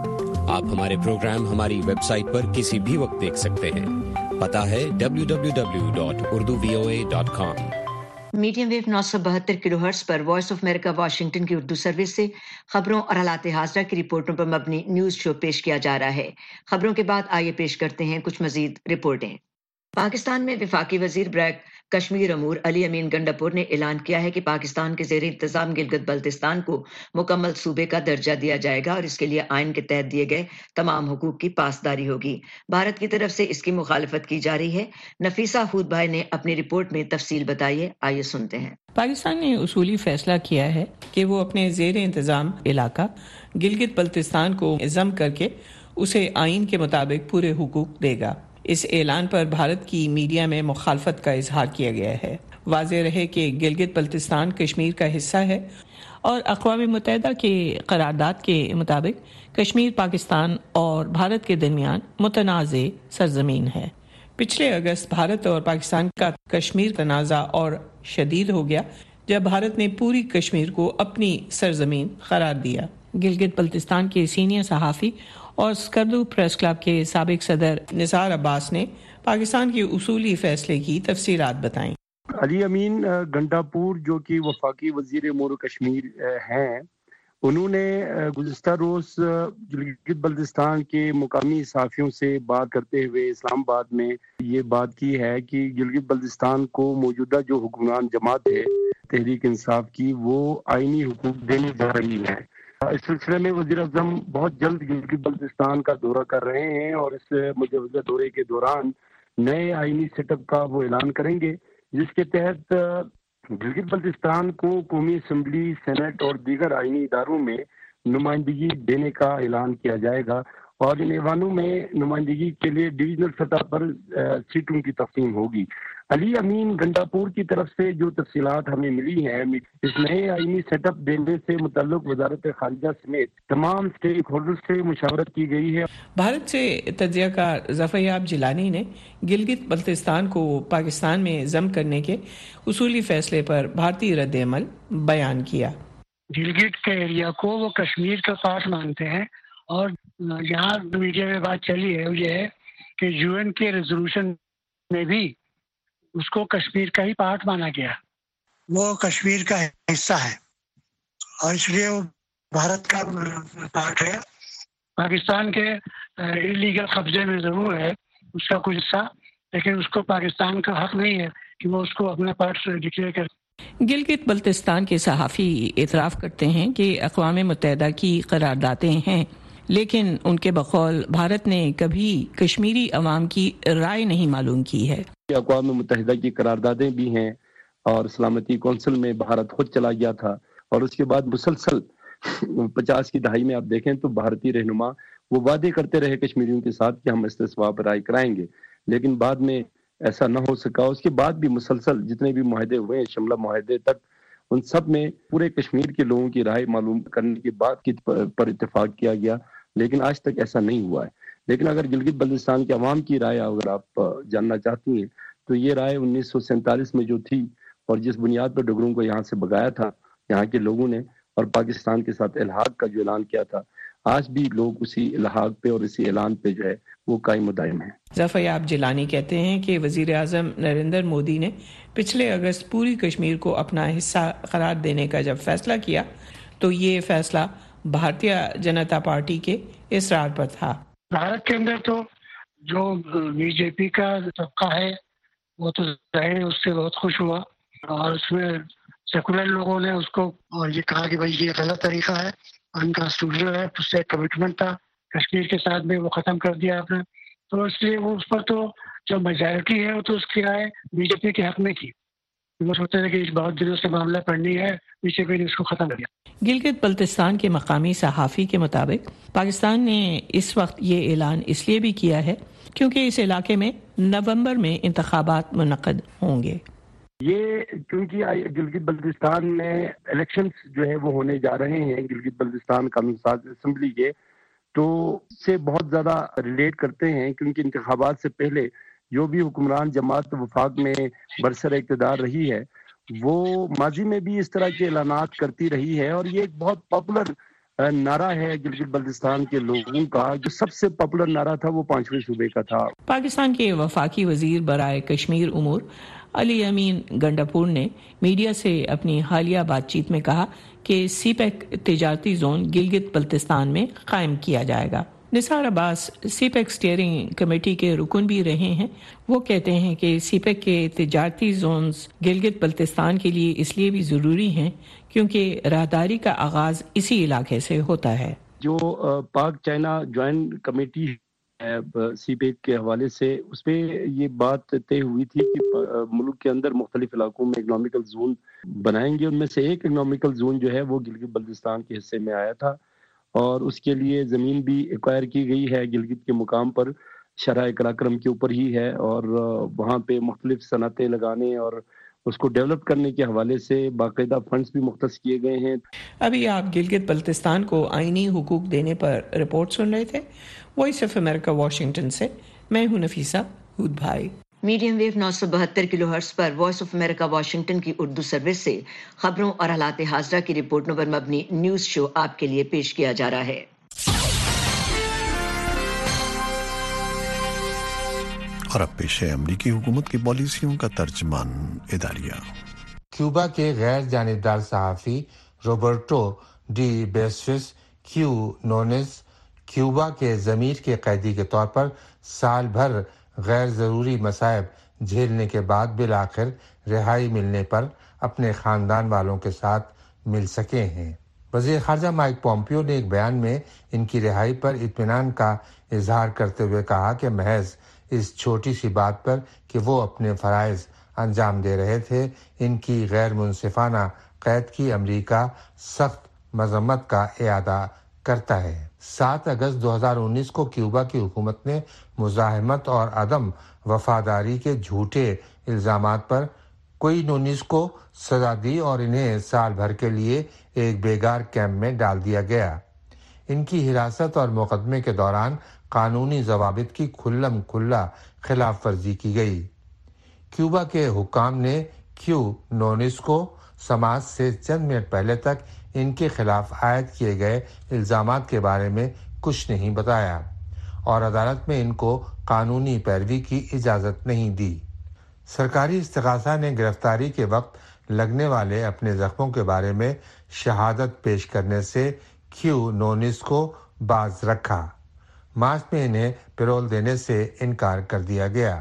آپ ہمارے پروگرام ہماری ویب سائٹ پر کسی بھی وقت دیکھ سکتے ہیں. پتہ ہے W W W dot Urdu V O A dot com. Medium wave نو سو بہتر کلو ہرٹز پر وائس آف امریکہ واشنگٹن کی اردو سروس سے خبروں اور حالات حاضرہ کی رپورٹوں پر مبنی نیوز شو پیش کیا جا رہا ہے. خبروں کے بعد آئیے پیش کرتے ہیں کچھ مزید رپورٹیں. پاکستان میں وفاقی وزیر بریک کشمیر امور علی امین گنڈاپور نے اعلان کیا ہے کہ پاکستان کے زیر انتظام گلگت بلتستان کو مکمل صوبے کا درجہ دیا جائے گا اور اس کے لیے آئین کے تحت دیے گئے تمام حقوق کی پاسداری ہوگی. بھارت کی طرف سے اس کی مخالفت کی جا رہی ہے. نفیسہ حود بھائی نے اپنی رپورٹ میں تفصیل بتائی ہے. آئیے سنتے ہیں. پاکستان نے اصولی فیصلہ کیا ہے کہ وہ اپنے زیر انتظام علاقہ گلگت بلتستان کو ضم کر کے اسے آئین کے مطابق پورے حقوق دے گا. اس اعلان پر بھارت کی میڈیا میں مخالفت کا اظہار کیا گیا ہے. واضح رہے کہ گلگت بلتستان کشمیر کا حصہ ہے اور اقوام متحدہ کے قرارداد کے مطابق کشمیر پاکستان اور بھارت کے درمیان متنازع سرزمین ہے. پچھلے اگست بھارت اور پاکستان کا کشمیر تنازع اور شدید ہو گیا جب بھارت نے پوری کشمیر کو اپنی سرزمین قرار دیا. گلگت بلتستان کے سینئر صحافی اور اسکردو پریس کلب کے سابق صدر نثار عباس نے پاکستان کے اصولی فیصلے کی تفصیلات بتائیں. علی امین گنڈاپور جو کہ وفاقی وزیر امور کشمیر ہیں، انہوں نے گزشتہ روز گلگت بلتستان کے مقامی صحافیوں سے بات کرتے ہوئے اسلام آباد میں یہ بات کی ہے کہ گلگت بلتستان کو موجودہ جو حکمران جماعت ہے تحریک انصاف کی، وہ آئینی حقوق دینے جا رہی ہے. اس سلسلے میں وزیر اعظم بہت جلد گلگت بلتستان کا دورہ کر رہے ہیں اور اس مجوزہ دورے کے دوران نئے آئینی سیٹ اپ کا وہ اعلان کریں گے، جس کے تحت گلگت بلتستان کو قومی اسمبلی، سینٹ اور دیگر آئینی اداروں میں نمائندگی دینے کا اعلان کیا جائے گا اور ان ایوانوں میں نمائندگی کے لیے ڈویژنل سطح پر سیٹوں کی تقسیم ہوگی. علی امین گنڈاپور کی طرف سے جو تفصیلات ہمیں ملی ہیں، اس نئے آئینی سیٹ اپ دینے سے متعلق وزارت خارجہ سمیت تمام اسٹیک ہولڈر سے مشاورت کی گئی ہے. بھارت سے تجزیہ کار ظفریاب جیلانی نے گلگت بلتستان کو پاکستان میں ضم کرنے کے اصولی فیصلے پر بھارتی رد عمل بیان کیا. گلگت کے ایریا کو وہ کشمیر کا پارٹ مانتے ہیں اور یہاں میڈیا میں بات چلی ہے یہ ہے کہ یو این کے ریزولوشن میں بھی اس کو کشمیر کا ہی پارٹ مانا گیا. وہ کشمیر کا حصہ ہے اور اس لیے وہ بھارت کا پارٹ ہے. پاکستان کے انلیگل قبضے میں ضرور ہے اس کا کچھ حصہ، لیکن اس کو پاکستان کا حق نہیں ہے کہ وہ اس کو اپنا پارٹ ڈکلیئر کرے. گلگت بلتستان کے صحافی اعتراف کرتے ہیں کہ اقوام متحدہ کی قراردادیں ہیں، لیکن ان کے بقول بھارت نے کبھی کشمیری عوام کی رائے نہیں معلوم کی ہے. اقوام متحدہ کی قراردادیں بھی ہیں اور سلامتی کونسل میں بھارت خود چلا گیا تھا اور اس کے بعد مسلسل پچاس کی دہائی میں آپ دیکھیں تو بھارتی رہنما وہ وعدے کرتے رہے کشمیریوں کے ساتھ کہ ہم استصواب پر رائے کرائیں گے، لیکن بعد میں ایسا نہ ہو سکا. اس کے بعد بھی مسلسل جتنے بھی معاہدے ہوئے ہیں شملہ معاہدے تک، ان سب میں پورے کشمیر کے لوگوں کی رائے معلوم کرنے کی بات کی پر اتفاق کیا گیا، لیکن آج تک ایسا نہیں ہوا ہے. لیکن اگر گلگت بلتستان کے عوام کی رائے اگر آپ جاننا چاہتی ہیں تو یہ رائے انیس سو سینتالیس میں جو تھی اور جس بنیاد پر ڈوگروں کو یہاں سے بگایا تھا یہاں کے لوگوں نے اور پاکستان کے ساتھ الحاق کا جو اعلان کیا تھا، آج بھی لوگ اسی الحاق پہ اور اسی اعلان پہ جو ہے وہ قائم و دائم ہیں. ظفریاب جیلانی کہتے ہیں کہ وزیر اعظم نریندر مودی نے پچھلے اگست پوری کشمیر کو اپنا حصہ قرار دینے کا جب فیصلہ کیا تو یہ فیصلہ بھارتیہ جنتا پارٹی کے اصرار پر تھا. بھارت کے اندر تو جو بی جے پی کا طبقہ ہے وہ تو ظاہر اس سے بہت خوش ہوا اور اس میں سیکولر لوگوں نے اس کو اور یہ کہا کہ بھائی یہ غلط طریقہ ہے، انکانسٹیٹیوشنل ہے، اس سے کمٹمنٹ تھا کشمیر کے ساتھ میں وہ ختم کر دیا آپ نے. تو اس لیے وہ اس پر تو جو میجارٹی ہے وہ تو اس کی رائے بی جے پی کے حق میں تھی. وہ سوچتے تھے کہ بہت دنوں سے معاملہ پڑنی ہے، بی جے پی نے اس کو ختم کر دیا. گلگت بلتستان کے مقامی صحافی کے مطابق پاکستان نے اس وقت یہ اعلان اس لیے بھی کیا ہے کیونکہ اس علاقے میں نومبر میں انتخابات منعقد ہوں گے. یہ کیونکہ گلگت بلتستان میں الیکشنز جو ہے وہ ہونے جا رہے ہیں گلگت بلتستان قانون ساز اسمبلی کے، تو اس سے بہت زیادہ ریلیٹ کرتے ہیں کیونکہ انتخابات سے پہلے جو بھی حکمران جماعت وفاق میں برسر اقتدار رہی ہے وہ ماضی میں بھی اس طرح کے اعلانات کرتی رہی ہے اور یہ ایک بہت پاپولر نعرہ ہے گلگت بلتستان کے لوگوں کا، جو سب سے پاپولر نعرہ تھا وہ پانچویں صوبے کا تھا۔ پاکستان کے وفاقی وزیر برائے کشمیر امور علی امین گنڈاپور نے میڈیا سے اپنی حالیہ بات چیت میں کہا کہ سی پیک تجارتی زون گلگت بلتستان میں قائم کیا جائے گا۔ Nisar Abbas CPEC steering committee کے رکن بھی رہے ہیں۔ وہ کہتے ہیں کہ سی پیک کے تجارتی زونز گلگت بلتستان کے لیے اس لیے بھی ضروری ہیں کیونکہ راہداری کا آغاز اسی علاقے سے ہوتا ہے۔ جو Pak China joint committee CPEC کے حوالے سے، اس پہ یہ بات طے ہوئی تھی کہ ملک کے اندر مختلف علاقوں میں اکنامیکل زون بنائیں گے۔ ان میں سے ایک اکنامیکل زون جو ہے وہ گلگت بلتستان کے حصے میں آیا تھا اور اس کے لیے زمین بھی ایکوائر کی گئی ہے گلگت کے مقام پر، شرح قراقرم کے اوپر ہی ہے، اور وہاں پہ مختلف صنعتیں لگانے اور اس کو ڈیولپ کرنے کے حوالے سے باقاعدہ فنڈز بھی مختص کیے گئے ہیں۔ ابھی آپ گلگت بلتستان کو آئینی حقوق دینے پر رپورٹ سن رہے تھے۔ وائس آف امریکہ واشنگٹن سے میں ہوں نفیسہ ہود بھائی۔ میڈیم ویو نو سو بہتر کلو ہرٹز پر وائس آف امریکہ واشنگٹن کی اردو سروس سے خبروں اور حالات حاضرہ کی رپورٹوں پر مبنی نیوز شو آپ کے لیے پیش کیا جا رہا ہے۔ اور اب پیش ہے امریکی حکومت کی پالیسیوں کا ترجمان اداریہ۔ کیوبا کے غیر جانبدار صحافی روبرٹو ڈی بیسٹس کیو نونز کیوبا کے ضمیر کے قیدی کے طور پر سال بھر غیر ضروری مصائب جھیلنے کے بعد بالآخر رہائی ملنے پر اپنے خاندان والوں کے ساتھ مل سکے ہیں۔ وزیر خارجہ مائک پومپیو نے ایک بیان میں ان کی رہائی پر اطمینان کا اظہار کرتے ہوئے کہا کہ محض اس چھوٹی سی بات پر کہ وہ اپنے فرائض انجام دے رہے تھے، ان کی غیر منصفانہ قید کی امریکہ سخت مذمت کا اعادہ کرتا ہے۔ سات اگست دو ہزار انیس کو کیوبا کی حکومت نے مزاحمت اور عدم وفاداری کے جھوٹے الزامات پر کوئی نونیز کو سزا دی اور انہیں سال بھر کے لیے ایک بیگار کیمپ میں ڈال دیا گیا۔ ان کی حراست اور مقدمے کے دوران قانونی ضوابط کی کھلم کھلا خلاف ورزی کی گئی۔ کیوبا کے حکام نے کیو نونیز کو سماج سے چند منٹ پہلے تک ان کے خلاف عائد کیے گئے الزامات کے بارے میں کچھ نہیں بتایا اور عدالت میں ان کو قانونی پیروی کی اجازت نہیں دی۔ سرکاری استغاثہ نے گرفتاری کے وقت لگنے والے اپنے زخموں کے بارے میں شہادت پیش کرنے سے کیو نونیز کو باز رکھا۔ مارچ میں انہیں پیرول دینے سے انکار کر دیا گیا۔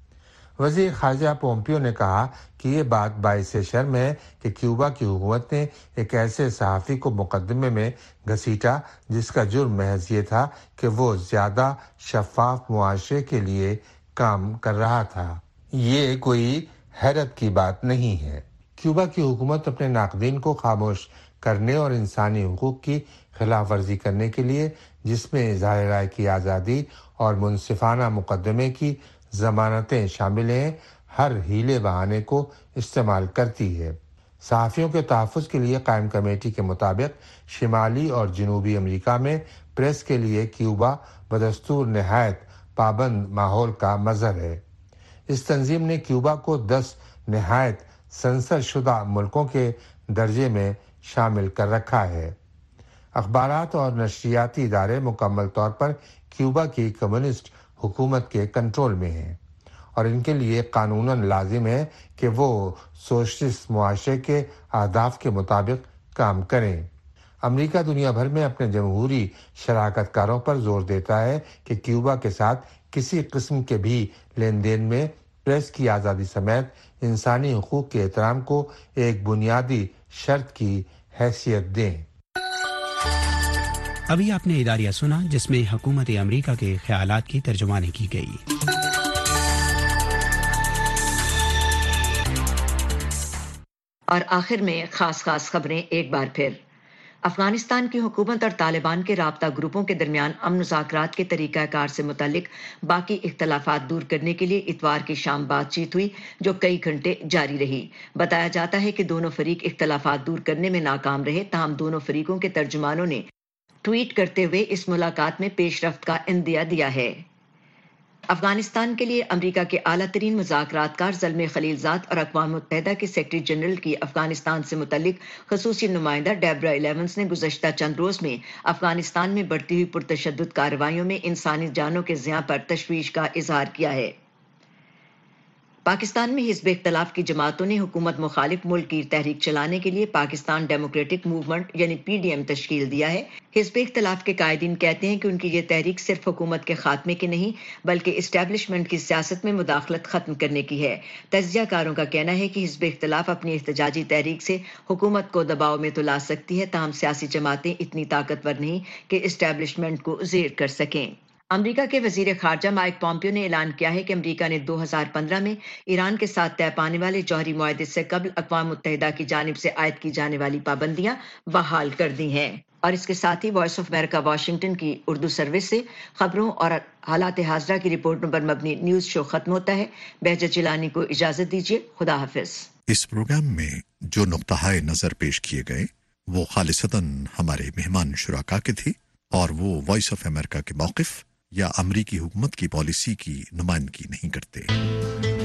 وزیر خارجہ پومپیو نے کہا کہ یہ بات باعث شرم ہے کہ کیوبا کی حکومت نے ایک ایسے صحافی کو مقدمے میں گھسیٹا جس کا جرم محض یہ تھا کہ وہ زیادہ شفاف معاشرے کے لیے کام کر رہا تھا۔ یہ کوئی حیرت کی بات نہیں ہے۔ کیوبا کی حکومت اپنے ناقدین کو خاموش کرنے اور انسانی حقوق کی خلاف ورزی کرنے کے لیے، جس میں اظہار رائے کی آزادی اور منصفانہ مقدمے کی ضمانتیں شامل ہیں، ہر ہیلے بہانے کو استعمال کرتی ہے۔ صحافیوں کے تحفظ کے لیے قائم کمیٹی کے مطابق شمالی اور جنوبی امریکہ میں پریس کے لیے کیوبا بدستور نہایت پابند ماحول کا مظہر ہے۔ اس تنظیم نے کیوبا کو دس نہایت سنسر شدہ ملکوں کے درجے میں شامل کر رکھا ہے۔ اخبارات اور نشریاتی ادارے مکمل طور پر کیوبا کی کمیونسٹ حکومت کے کنٹرول میں ہیں اور ان کے لیے قانوناً لازم ہے کہ وہ سوشلسٹ معاشرے کے اہداف کے مطابق کام کریں۔ امریکہ دنیا بھر میں اپنے جمہوری شراکت کاروں پر زور دیتا ہے کہ کیوبا کے ساتھ کسی قسم کے بھی لین دین میں پریس کی آزادی سمیت انسانی حقوق کے احترام کو ایک بنیادی شرط کی حیثیت دیں۔ ابھی آپ نے اداریہ سنا جس میں حکومت امریکہ کے خیالات کی ترجمانی کی گئی۔ اور آخر میں خاص خاص خبریں ایک بار پھر۔ افغانستان کی حکومت اور طالبان کے رابطہ گروپوں کے درمیان امن مذاکرات کے طریقہ کار سے متعلق باقی اختلافات دور کرنے کے لیے اتوار کی شام بات چیت ہوئی جو کئی گھنٹے جاری رہی۔ بتایا جاتا ہے کہ دونوں فریق اختلافات دور کرنے میں ناکام رہے، تاہم دونوں فریقوں کے ترجمانوں نے ٹویٹ کرتے ہوئے اس ملاقات میں پیش رفت کا اندیا دیا ہے۔ افغانستان کے لیے امریکہ کے اعلیٰ ترین مذاکرات کار زلمے خلیلزاد اور اقوام متحدہ کے سیکرٹری جنرل کی افغانستان سے متعلق خصوصی نمائندہ ڈیبرا ایونز نے گزشتہ چند روز میں افغانستان میں بڑھتی ہوئی پرتشدد کارروائیوں میں انسانی جانوں کے زیاں پر تشویش کا اظہار کیا ہے۔ پاکستان میں حزب اختلاف کی جماعتوں نے حکومت مخالف ملک کی تحریک چلانے کے لیے پاکستان ڈیموکریٹک موومنٹ یعنی پی ڈی ایم تشکیل دیا ہے۔ حزب اختلاف کے قائدین کہتے ہیں کہ ان کی یہ تحریک صرف حکومت کے خاتمے کی نہیں بلکہ اسٹیبلشمنٹ کی سیاست میں مداخلت ختم کرنے کی ہے۔ تجزیہ کاروں کا کہنا ہے کہ حزب اختلاف اپنی احتجاجی تحریک سے حکومت کو دباؤ میں تو لا سکتی ہے، تاہم سیاسی جماعتیں اتنی طاقتور نہیں کہ اسٹیبلشمنٹ کو زیر کر سکیں۔ امریکہ کے وزیر خارجہ مائک پومپیو نے اعلان کیا ہے کہ امریکہ نے دو ہزار پندرہ میں ایران کے ساتھ طے پانے والے جوہری معاہدے سے قبل اقوام متحدہ کی جانب سے عائد کی جانے والی پابندیاں بحال کر دی ہیں۔ اور اس کے ساتھ ہی وائس آف امریکہ واشنگٹن کی اردو سروس سے خبروں اور حالات حاضرہ کی رپورٹوں پر مبنی نیوز شو ختم ہوتا ہے۔ بہجت جیلانی کو اجازت دیجیے، خدا حافظ۔ اس پروگرام میں جو نقطہ نظر پیش کیے گئے وہ خالصتاً ہمارے مہمان شرکا کے تھے اور وہ وائس آف امریکہ کے موقف یا امریکی حکومت کی پالیسی کی نمائندگی نہیں کرتے۔